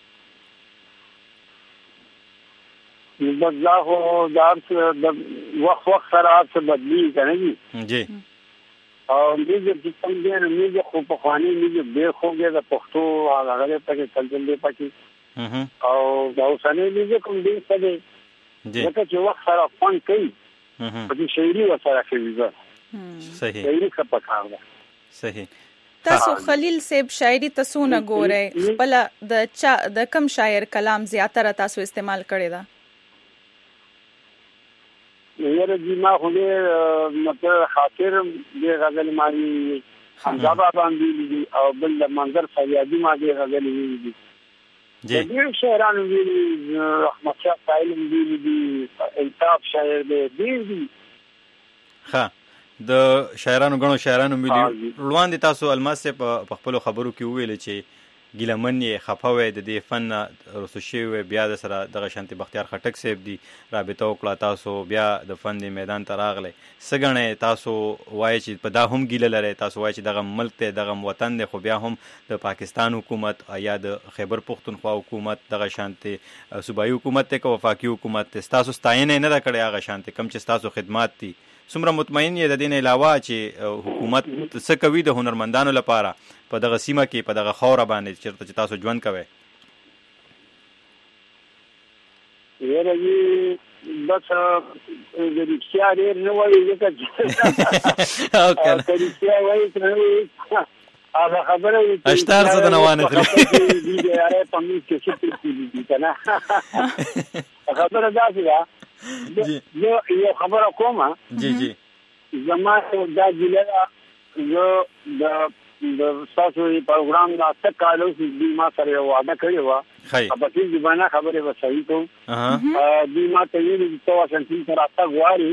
بدلا خو دا وخت وخت سره هر څه بدلېږي که نه دي؟
جی
او میوزیک چې کوم دی نو میوزیک خو په خواني میوزیک ډېر خوږی د پښتو هغه پکې کلچر دی پکې او دا اوسنی میوزیک هم ډېر ښه دی ځکه چې وخت سره خوند کوي په دې شاعري ورسره کوي زه
صحیح
شاعري ښه پکار ده
صحیح
تاسو خلیل صاحب شاعري تاسو نه ګورئ خپل د چا د کم شاعر کلام زیاتره تاسو استعمال کړی دا
یاره جی ما خو دې مطلب خاطر دې غزل ماري حمزه بابا باندې او بل منظر فریادي ما دې غزل ویلي
جی
ډېر شاعرانو ویلي رحمت شاه سایل ویلي دي الطاف شاعر دې ډېر دي
ها د شاعرانو غنو شاعرانو ویلي روان دي تاسو الماس په خپل خبرو کې ویل چې ګیلمن یې خفوي د دې فن رسو شوی بیا د سره دغه شانتي بختیار خټک صاحب دی رابطه وکړه تاسو بیا د فن دی میدان ته راغله سګنه تاسو وایي چې په دا هم ګیله لري تاسو وایي چې دغه ملک ته دغه وطن دی خو بیا هم د پاکستان حکومت یا د خیبر پختونخوا حکومت دغه شانتي صوبایي حکومت ته کو وفاقي حکومت ته تاسو ستاینه نه کړی هغه شانتي کم چې تاسو خدمات دي څومره مطمئن یې د دین علاوه چې حکومت څه کوي د هنرمندانو لپاره په دغه سیمه کې په دغه خوره باندې چیرته چې تاسو ژوند کوئ
یاره یې بس د رښتیا ډېر نه وایي ځکه چې که رښتیا وایي که نه وایي هغه خبره وي
اشتار څه د نه وانخلي
یاره په موږ کې څه پرېږدي دي که نه خبره داسې ده زه یو خبره کومه
جی جی
زما دا ګیله ده زه د ستاسو پروګرام نه اته کالو چې ما سره یو وعده کړې وه په دې زبانه خبرې به صحیح کوم دوی ما ته ویلي چې ته واشنګټن ته راتګ غواړې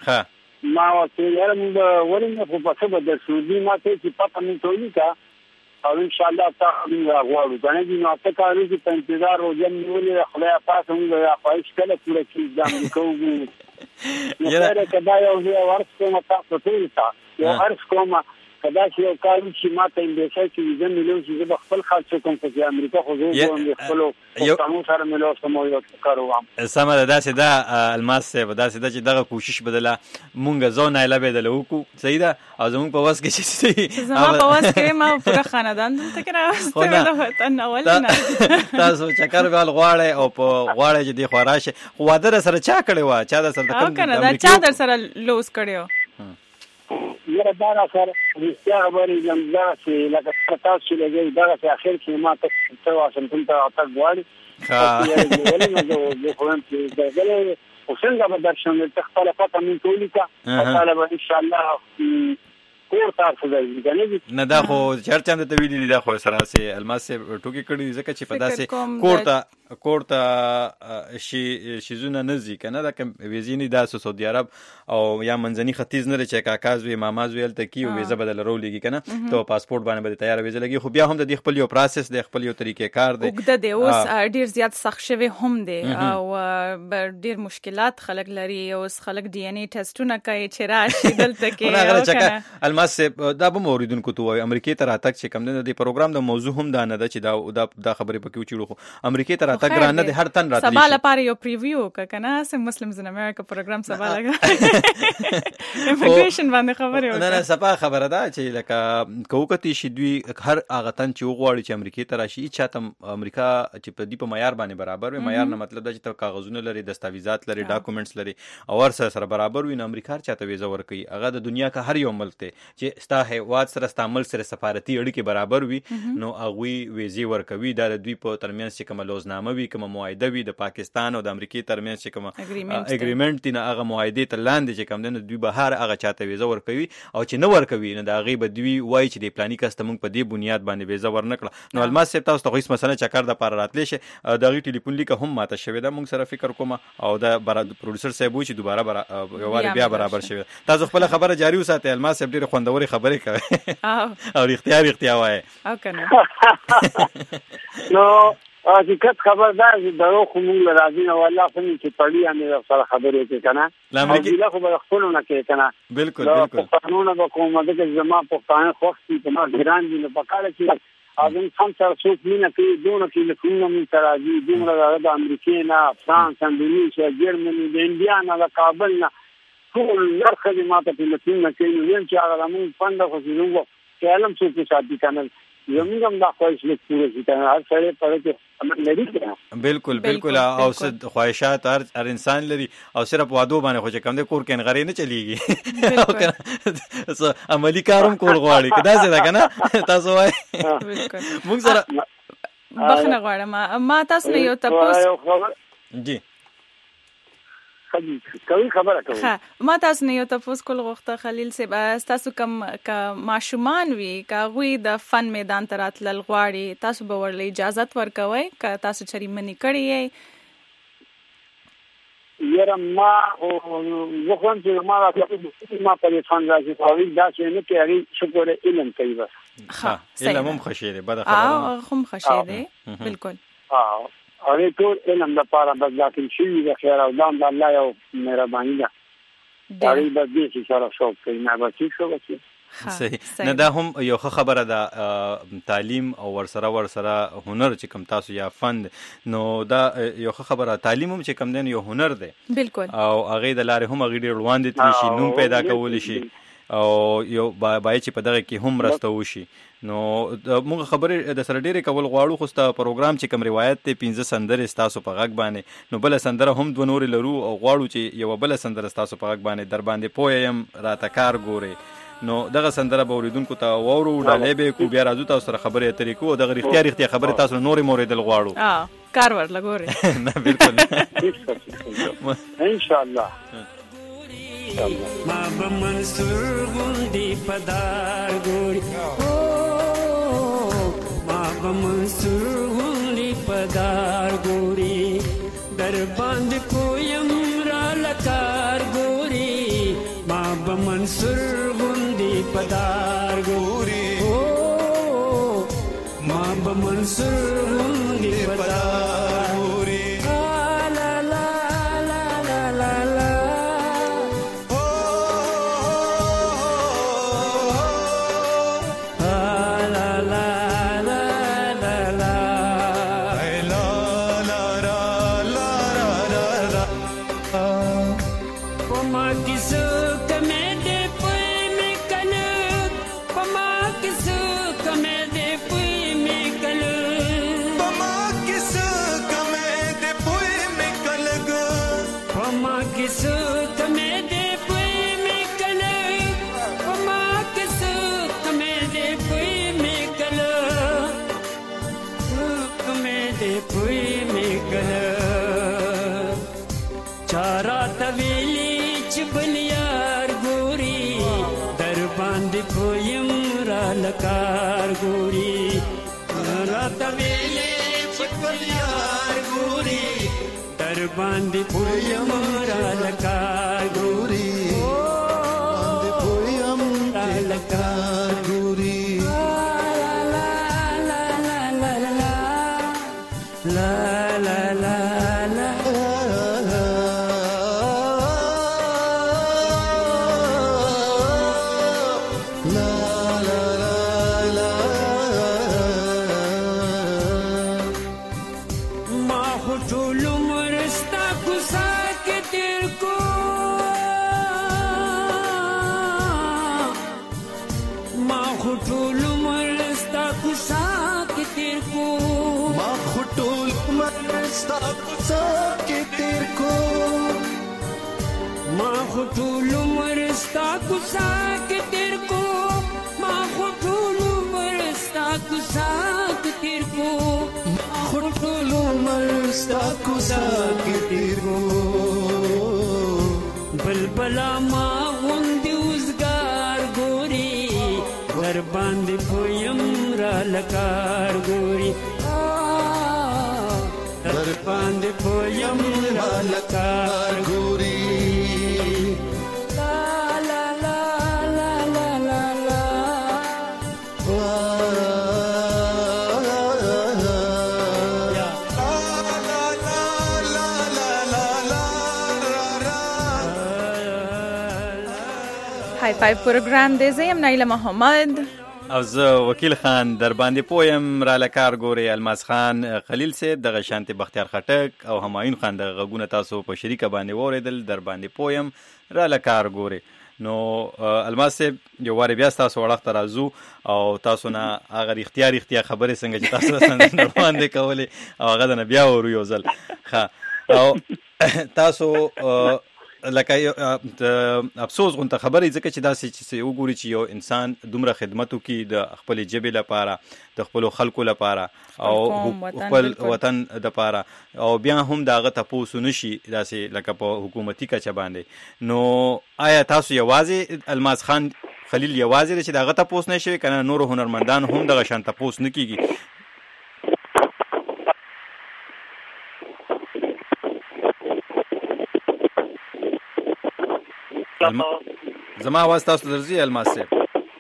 ما ورته ویل موږ به ولې نه خو په څه به درشو دوی ما ته چې پته مونږ ته ولیکه او انشاءالله تا موږ راغواړو که نه دي نو اته کالو چې په انتظار روژه مې نیولې ده خدایه پاسه موږ دا خواهش کله پوره کړي دا امریکا وګورو نو خیره که دا یو زه یو عرض کومه تاسو ټولو ته یو عرض کومه که داسې یو کار وشي ما ته اندېښه چې ویزه میلو شي زه به خپل خرڅ وکړم که چې امریکا خو زه وګورم د خپلو پښتنو سره میلو شم او یو کار ووام
سمه ده داسې ده الماس صاحب داسې ده چې دغه کوشش بدله مونږ زو نایله بدله وکړو صحیح ده او زمونږ په وس کې چې
زما په وس کې ما پوره خاندان دلته کې راوستی د وطن اول نه
تاسو چکر بال غواړئ او په غواړئ چې دې خوا راشئ خو واده در سره چا کړی وه چا در سره
او که نه دا چا در سره لوز کړی و
یاره دا سره رښتیا خبرې یم دغسې لکه تاسو چې لګوئ دغسې اخر کې ما ته ته واشنګټن ته راتګ غواړې ولې نه زه زه خو وایم چې درغلی خو څنګه به درشم ته خپله پته مونږ ته ولیکه او تاله به انشاءالله کور ته هر څه درځي که نه دي
نه دا خو چې هر چا هم درته ویلي دي دا خو سره هسې الماس صاحب ټوکې کړي دي ځکه چې په داسې کور ته کور ته شي شیزونه نه ځي که نه دا که ویزې نه داسې سعودي عرب او یا منځني ختیځ نه دی چې کاکاز وي ماماز وي هلته کي ویزه به درله راولېږي که نه ته پاسپورټ باندې به د تیاره ویزه لګي خو بیا هم د دې خپل یو پروسس دی خپل یو طریقې کار دی
اوږده دی اوس ډېر زیات سخت شوی هم دی او ډېر مشکلات خلک لري اوس خلک ډي ان اے ټسټونه کوي چې راشي دلته کې
الماس صاحب دا به مو اورېدونکو ته وایو امریکې ته راتګ چې کوم دی د پروګرام د موضوع هم دا نه ده چې دا دا خبرې پکې وچېړو خو امریکې ته راتګ ګران نه دی هر تن راتلی
سبا لپاره یو پریویو وکړه که نه سم مسلمز ان امریکا پروګرام سبا لګه امیګریشن باندې خبرې وکړه
نه نه سبا خبره ده چې لکه که وکتې شي دوی هر هغه تن چې وغواړي چې امریکې ته راشي هېڅ چاته امریکا چې په دې په معیار باندې برابر وي معیار نه مطلب دا چې ته کاغذونه لري دستاویزات لري ډاکومنټس لري او هر سره سره برابر وي نو امریکا هر چاته ویزه ورکوي هغه د دنیا که هر یو ملک دی چې ستا هیواد سره ستا ملک سره سفارتي اړیکې برابر وي نو هغوی ویزې ورکوي دا د دوی په ترمنځ چې کومه لوزنامه وي کومه معاهده وي د پاکستان او د امریکې ترمنځ چې کومه اګریمنټ دي نه هغه معاهدې ته لاندې چې کوم دی نو دوی به هر هغه چاته ویزه ورکوي او چې نه ورکوي نو د هغې به دوی وایي چې د فلاني کس ته موږ په دې بنیاد باندې ویزه ورنکړه نو الماس صاحب تاسو ته خو هېڅ مسله چکر دپاره راتلی شي د هغې ټلیفون لیکه هم ماته شوې ده موږ سره فکر کومه او د پروډوسر صاحب وایي چې دوباره یو وارې بیا برابر شوې ده تاسو خپله خبره جاري وساتئ الماس صاحب ډېرې خوندورې خبرې کوي او رښتیا رښتیا وایي
نو حقیقت خبر ده چې دروغ خو موږ له راځي نه والله خو مې چې پړي یعنې سره خبرې وکړې که نه او ګیله خو به د خپلو نه کوې که نه
بلکل
د پښتنو نه به کوم ځکه چې زما پښتانه خوښ دي په ما ګران دي نو په کاره چې اعظم خان سره څوک مینه کوي دونه ټلیفونونه مونږ ته راځي دومره د امریکې نه فرانس اندونیشیا جرمني د انډیا نه د کابل نه ټول لرخه ماته په لتون کې وین چې هغه موږ پنده خو زموږ چې علم څه په ساتي کنه زموږ هم دا خواهش لیک پوره شي کنه هر سره په کې عمل لري کنه
بالکل بالکل او صد خواهشات هر هر انسان لري او صرف وادو باندې خو چې کم دې کور کې غری نه چلیږي سو عملی کاروم کول غواړي کدا څه دا کنه تاسو وای
بالکل
موږ سره
بخنه غواړم ما تاسو نه یو تاسو
جی
کوي خبره کوي
ها ما تاسو نه یو تاسو کول غوښته خلیل صاحب تاسو کم کا ماشومان وی کا غوي د فن میدان ترات لل غواړي تاسو به ورله اجازه ورکوي کا تاسو چری منی کړی
یره ما او وخت چې ما راځي ما په فن راځي خو دا چې نه کوي شکر علم کوي بس
ها
علم هم خشيره بد خبره
هم خشيره بالکل
ها او ټول علم د پاره بس لکه شي د خیر او دام د الله یو مهرباني ده دا ری د دې چې سره شوق کوي نه بچي شو بچي
صحیح نه دا هم یو خبره ده تعلیم او ورسره ورسره هنر چې کم تاسو یا فن نو دا یو خبره تعلیم هم چې کم دین یو هنر ده
بالکل
او هغه د لارې هم هغه ډیر وړاندې تل شي نوم پیدا کول شي او یو بای چې په دغه کې هم راسته وشي نو موږ خبرې د سره ډېرې کول غواړو خو ستا پروګرام چې کوم روایت ته پنځه سندرې ستاسو په غږ باندې نو بل سندره هم دوه نور لرو او غواړو چې یو بل سندره ستاسو په غږ باندې در باندې پویم راته کار ګوري نو دغه سندره به اوریدونکو ته وورو ډالې به کو بیا راځو تاسو سره خبرې اترې کو دغه رښتیا رښتیا خبرې تاسو نورې مورې دل غواړو
اه کار ور لګوري
نه بالکل
ان شاء الله
ما بمنصور غوندي پدار ګوري ما بمنصور غوندي پدار ګوري در باندې پویم را لکار ګوري ما بمنصور غوندي پدار ګوري ما بمنصور غوندي پدار ګوري لکار ګوري راته ویلې چې پلیار ګوري در باندې پویم را لکار ګوري باندې پویم را لکار ګوري لا لا لا لا لا لا لا ټول عمر ستا کوڅه کې تیر کو ما خو ټول عمر ستا کوڅه کې تیر کو ما خو ټول عمر ستا کوڅه کې تیر کو بلبلا ما غوندې وزګار ګوري ور باندې پویم را لکار ګوري ور باندې پویم را لکار ګوري
हाई फाइव प्रोग्राम दे زه یم نایله محمد
او زه وکیل خان در باندې پویم را لکار ګوري الماس خان خلیل صاحب دغه شانتي بختیار خټک او همایون خان د غږونه تاسو په شریکه باندې وریدل در باندې پویم را لکار ګوري. نو الماس صاحب یو واره بیا تاسو وړاندې ترازو او تاسو نه هغه اختیار اختیار خبره څنګه چې تاسو سره باندې کولې او هغه نه بیا ورو یو ځل ښه او تاسو لکه افسوس غونته خبرې ځکه چې داسې چې وګوري چې یو انسان دومره خدمت وکړي د خپل ژبې لپاره د خپل خلکو لپاره او خپل وطن لپاره او بیا هم داغه تاسو نشي داسې لکه په حکومتي کچه باندې. نو آیا تاسو یوازې الماس خان خلیل یوازې چې داغه تاسو نشي کنه نور هنرمندان هم دغه شان تاسو نه کیږي؟ زما आवाज تاسو درځي الماس صاحب؟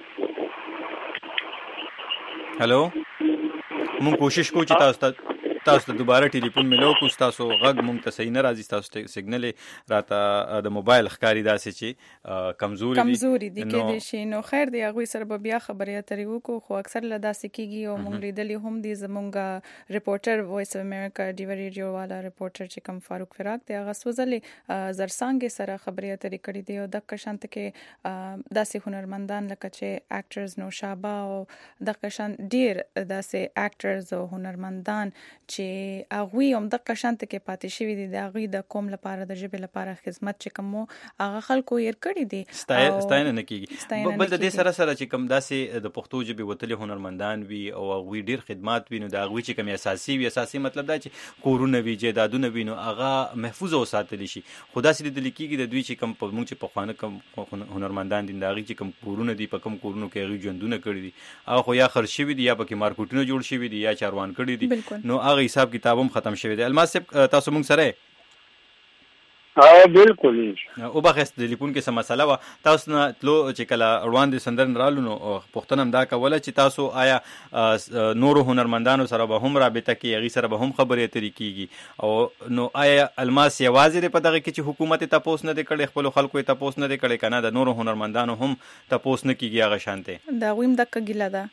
هلو مونږ کوشش کوو چې تاسو تاسو ته دوباره ټلیفون ملو کو تاسو غږ مونږ ته صحیح نه راځي تاسو سیګنل راته د موبایل ښکاری داسې چې کمزوري دي
کمزوري دي کې دي شي. نو خیر دی هغه سره بیا خبرې اترې وکړو خو اکثر له داسې کېږي او مونږ لیدلې هم دي زمونږ ریپورټر وایس اف امریکا ډیو ریډیو والا ریپورټر چې کوم فاروق فراق دی هغه سوزلې زرسانګ سره خبرې اترې کړې دي او د کشانت کې داسې هنرمندان لکه چې اکټرز نو شابه او د کشان ډیر داسې اکټرز او هنرمندان چې هغه هم د قشانت کې پاتې شوی دي د هغه د قوم لپاره د ژبې لپاره خدمت چې کوم هغه خلکو یې کړی دي
ستاینه نه کیږي. بل د دې سره سره چې کوم داسې د پښتو ژبې وتلي هنرمندان وي او هغه ډیر خدمات وي نو د هغه چې کوم اساسي وي اساسي مطلب دا چې کورونه وي جیدادونه وي نو هغه محفوظ او ساتل شي. خدا سي د لیکيږي د دوی چې کوم په موږ چې په خوانه کوم هنرمندان دي د هغه چې کوم کورونه دي په کوم کورونو کې هغه ژوندونه کړی دي هغه یا خرڅ شوی دي یا په کې مارکیټونه جوړ شوی دي یا چاروان کړی دي نو هغه حساب کتاب هم ختم شوی دی. الماس صاحب تاسو مونږ سره
ها بالکل
او بخښت د لیکون کې سم مسله وا تاسو نه تلو چې کله روان دي سندرن رالو نو پښتون هم دا کوله چې تاسو آیا نور هنرمندانو سره به هم رابطه کې هغه سره به هم خبرې اترې کیږي او نو آیا الماس یوازې په دغه کې چې حکومت تاسو نه کړي خپل خلکو تاسو نه کړي کنه د نور هنرمندانو هم تاسو نه کیږي هغه شانته
دا ویم د کګیلا دا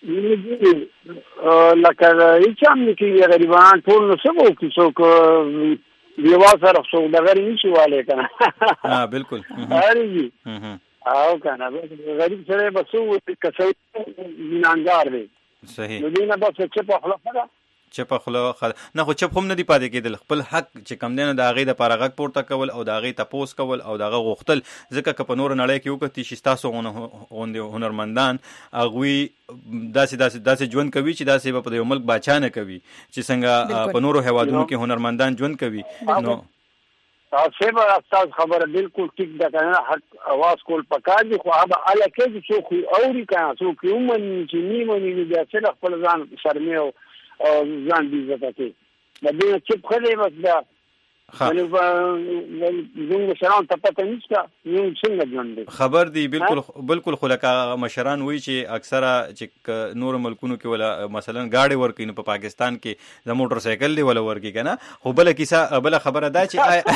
لکه هیڅ هم نه کیږي غریبان ټول نو سبو کې څوک دیوا سره څو دغری نشي والے کنه
ها بالکل
هري او کنه غریب سره بسو کسو مینانګار دی
صحیح
نو دینه بس چې په خلاصه
چې په خلا خل نه خو چپ هم نه دی پاتې کېدل خپل حق چې کم دینه د هغه د پاره غږ پورته کول او د هغه تپوس کول او دغه غوښتل ځکه ک په نور نړۍ کې وکړي چې تاسو غونډه هنرمندان هغه داسې داسې داسې ژوند کوي چې داسې په یو ملک باچا نه کوي چې څنګه په نورو هوادونو کې هنرمندان ژوند کوي. نو
تاسو به تاسو خبره بالکل ټیک ده کنه حق आवाज کول پکار دي خو هغه الکه چې څوک اوري کنه څوک یومن چې نیمه نه بیا څه خپل ځان شرمې او ځان دې زته کې د دې چې په دې بس دا خبر مشران ته پته نشته یو څنګه ژوند
خبر دی بالکل بالکل خلک مشران وایي چې اکثره چې نور ملکونو کې ولا مثلا گاډي ورکې نو په پاکستان کې د موټر سایکل دی ولا ورکې کنه خو بل کیسه بل خبره دا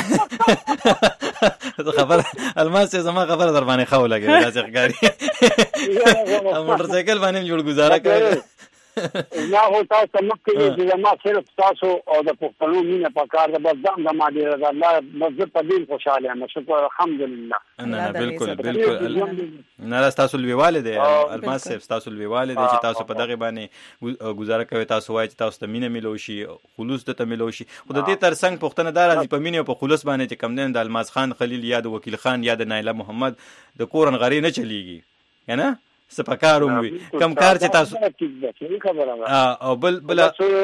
چې خبر الماس زما خبره در باندې خو لګي دا چې گاډي موټر سایکل باندې جوړ گزاره کوي
یا هو تاسو مکه چې ما صرف تاسو او د پښتنو مینه پکار ده بس دم د ما دی الله مزه په دې خوشاله یم شکر الحمدلله.
نه بالکل بالکل نه تاسو لویواله دي الماس تاسو لویواله دي چې تاسو په دغه باندې گزاره کوي تاسو وایي چې تاسو ته مینه ملو شي خلوص ته ملو شي خو د دې ترڅنګ پښتنه دار راځي په مینه او په خلوص باندې چې کم دین د الماس خان خلیل یا د وکیل خان یا د نایله محمد د کورن غری نه چلیږي کنه سپکاروم وي کم کار چې تاسو او بل بل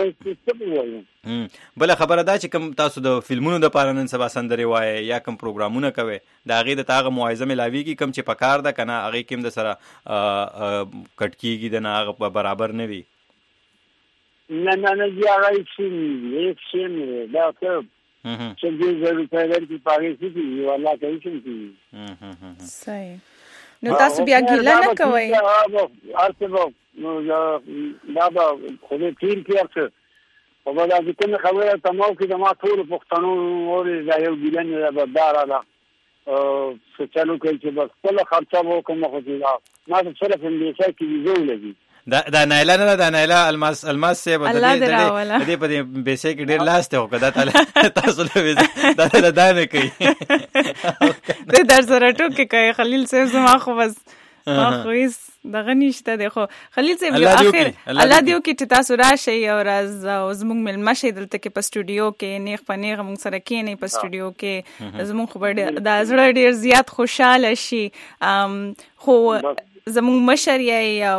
بل خبره دا چې کم تاسو د فلمونو د پاره نن سبا سندري وای یا کم پروګرامونه کوي دا غي د تاغه موعظه ملاوي کی کم چې پکار ده کنه هغه کم د سره کټکیږي د نه هغه برابر نه وي
نه نه نه یا راځي یې شي دا څه چې دې زړه په لري کې پاره شي والله کوي شي
صحیح. نو تاسو بیا ګیله نه کوئ
ارته نو دا به خو دې تیر کې ارته او دا د کوم خبره تمام کې د ما ټول پښتنو اوري دا یو ګیله نه ده دار ده او څه چلو کوي چې بس کله خرڅه وو کوم خو دا ما صرف اندیشه کې ویزو لګي
دا دا نایله نه دا نایله الماس الماس سیب د دې د دې په دې بیسه کې ډیر لاس ته وکړه تعالی تاسو له دا دا دا نه کوي
د در سره ټوکې کوي خلیل صاحب زما خو بس خو هیڅ دغه نشته دی خو خلیل صاحب یو اخر الله دیو کې چې تاسو راشئ او راز زموږ مېلمه شئ دلته کې په سټوډیو کې نیغ په نیغ موږ سره کښېنئ په سټوډیو کې زموږ خو به دا زړه ډېر زیات خوشحاله شي خو زموږ مشر یې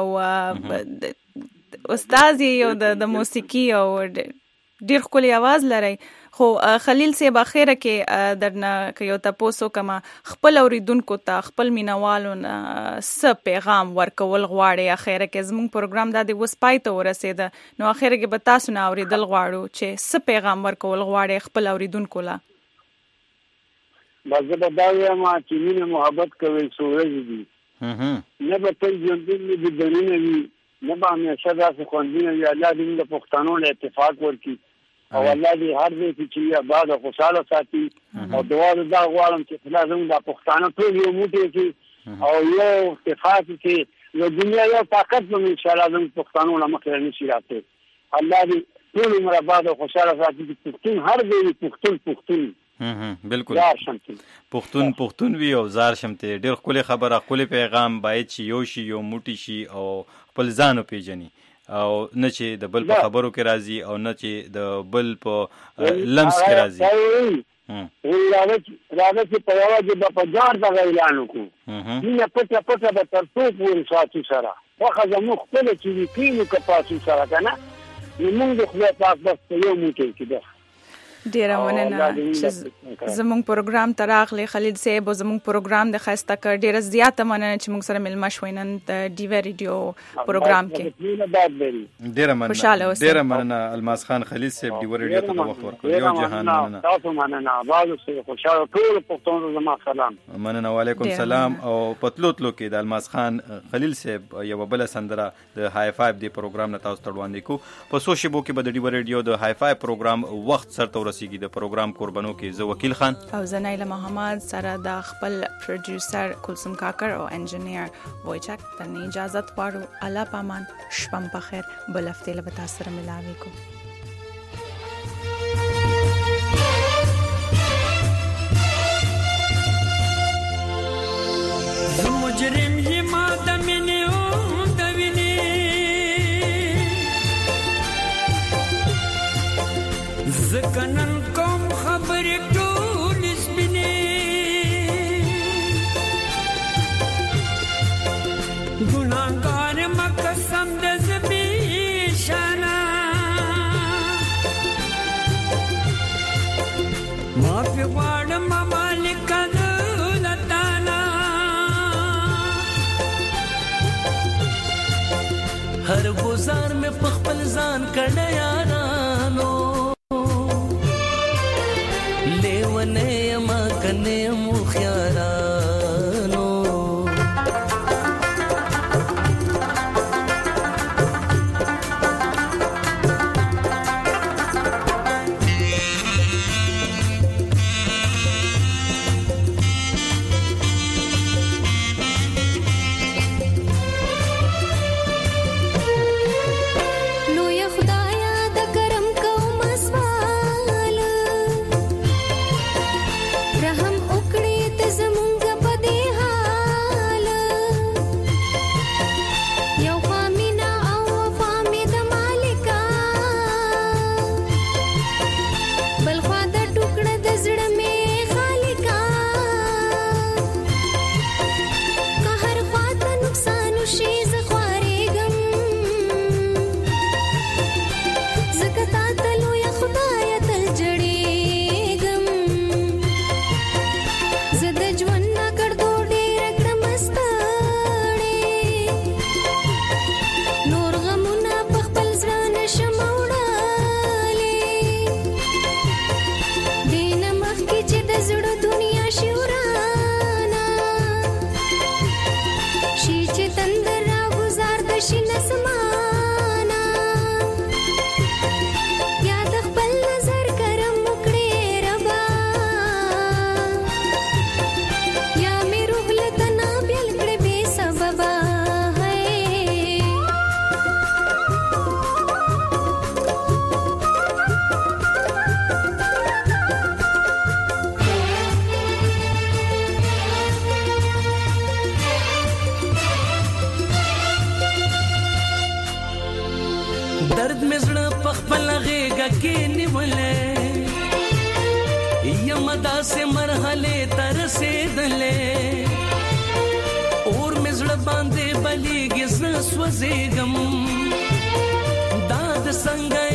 او استاد یې او د موسیقي او ډېر ښکلی اواز لرئ خو خلیل صاحب اخره کې درنه که یو تپوس وکړم خپل اورېدونکو ته خپل مینوالو نه څه پیغام ورکول غواړئ اخره کې زموږ پروګرام دا د اوس پای ته ورسېده نو اخره کې به تاسو نه اورېدل غواړو چې څه پیغام ورکول غواړئ خپل اورېدونکو له
بس زه به دا وایم چې مینه محبت کوئ څو ورځې دي نه به تل ژوندون وي بدنونه وي نه به همیشه داسې خوندونه وي الله دې موږ د پښتنو له اتفاق ورکړي او الله دې هر ځای کې چې آباد او خوشحاله ساتي او دعا دې دا غواړم چې خدای زموږ د پښتانه ټول یو موټی کړي او یو اتفاق کړي یو دنیا یو طاقت به انشاءالله زموږ پښتانو له مخې نشي راتلی الله دې ټول عمر آباد او خوشحاله ساتي چې پښتون هر ځای پښتون پښتون
بالکل پښتون پښتون وی او زار شمته ډېر ښکلی خبره ښکلی پیغام باید چې یو شي یو موټی شي او خپل ځان وپېژني او نه چې د بل په خبرو کې راځي او نه چې د بل په لمس کې راځي
راځي چې په یوه ژبه په جار دغه اعلان وکړو مینه پټه پټه به تر څو پورې ساتو سره خوښه زموږ خپله چې وي کینو که پاسو سره که نه نو موږ د خدای پاک بس په یو موټی کې ده
ډیره مننه چې زموږ پروګرام ته راغلی خلیل صاحب او زموږ پروګرام د ښایسته کړ ډیره زیاته مننه چې موږ سره مېلمه شوئ نن د ډیوه ریډیو پروګرام کې
ډیره مننه ډیره مننه الماس خان خلیل صاحب ډیوه ریډیو ته وخت ورکړ یو جهان مننه
تاسو مننه آباد اوسئ خوشحاله ټول پښتون زما سلام
مننه وعلیکم سلام او پتلو تلو کې د الماس خان خلیل صاحب یو بل سندره د های فایو دی پروګرام نه تاسو ته وړاندې کو په سو شبو کې به د ډیوه ریډیو د های فایو پروګرام وخت سره رسیږي د پروګرام قربانو کې زه وکیل خان
او زه نایله محمد سره د خپل پروډوسر کلثوم کاکر او انجینیر وایچک ته اجازه غواړو الله پامان شپم بخیر بل هفته له تاسو سره ملاوي کو
مجرم یما د مینې او د وینې زکنن کوم خبرې ټول سپینې ګناهګار مقسم د زبیشانا معافي غواړم مالک دولتانا هر گزار میں پخپل ځان کړه یارانو لیونه ما کنه مخیارانو
رحم وکړې ته زمونږ تلې اور مزړه باندې بلیږي زه سوځېږم دا د څنګه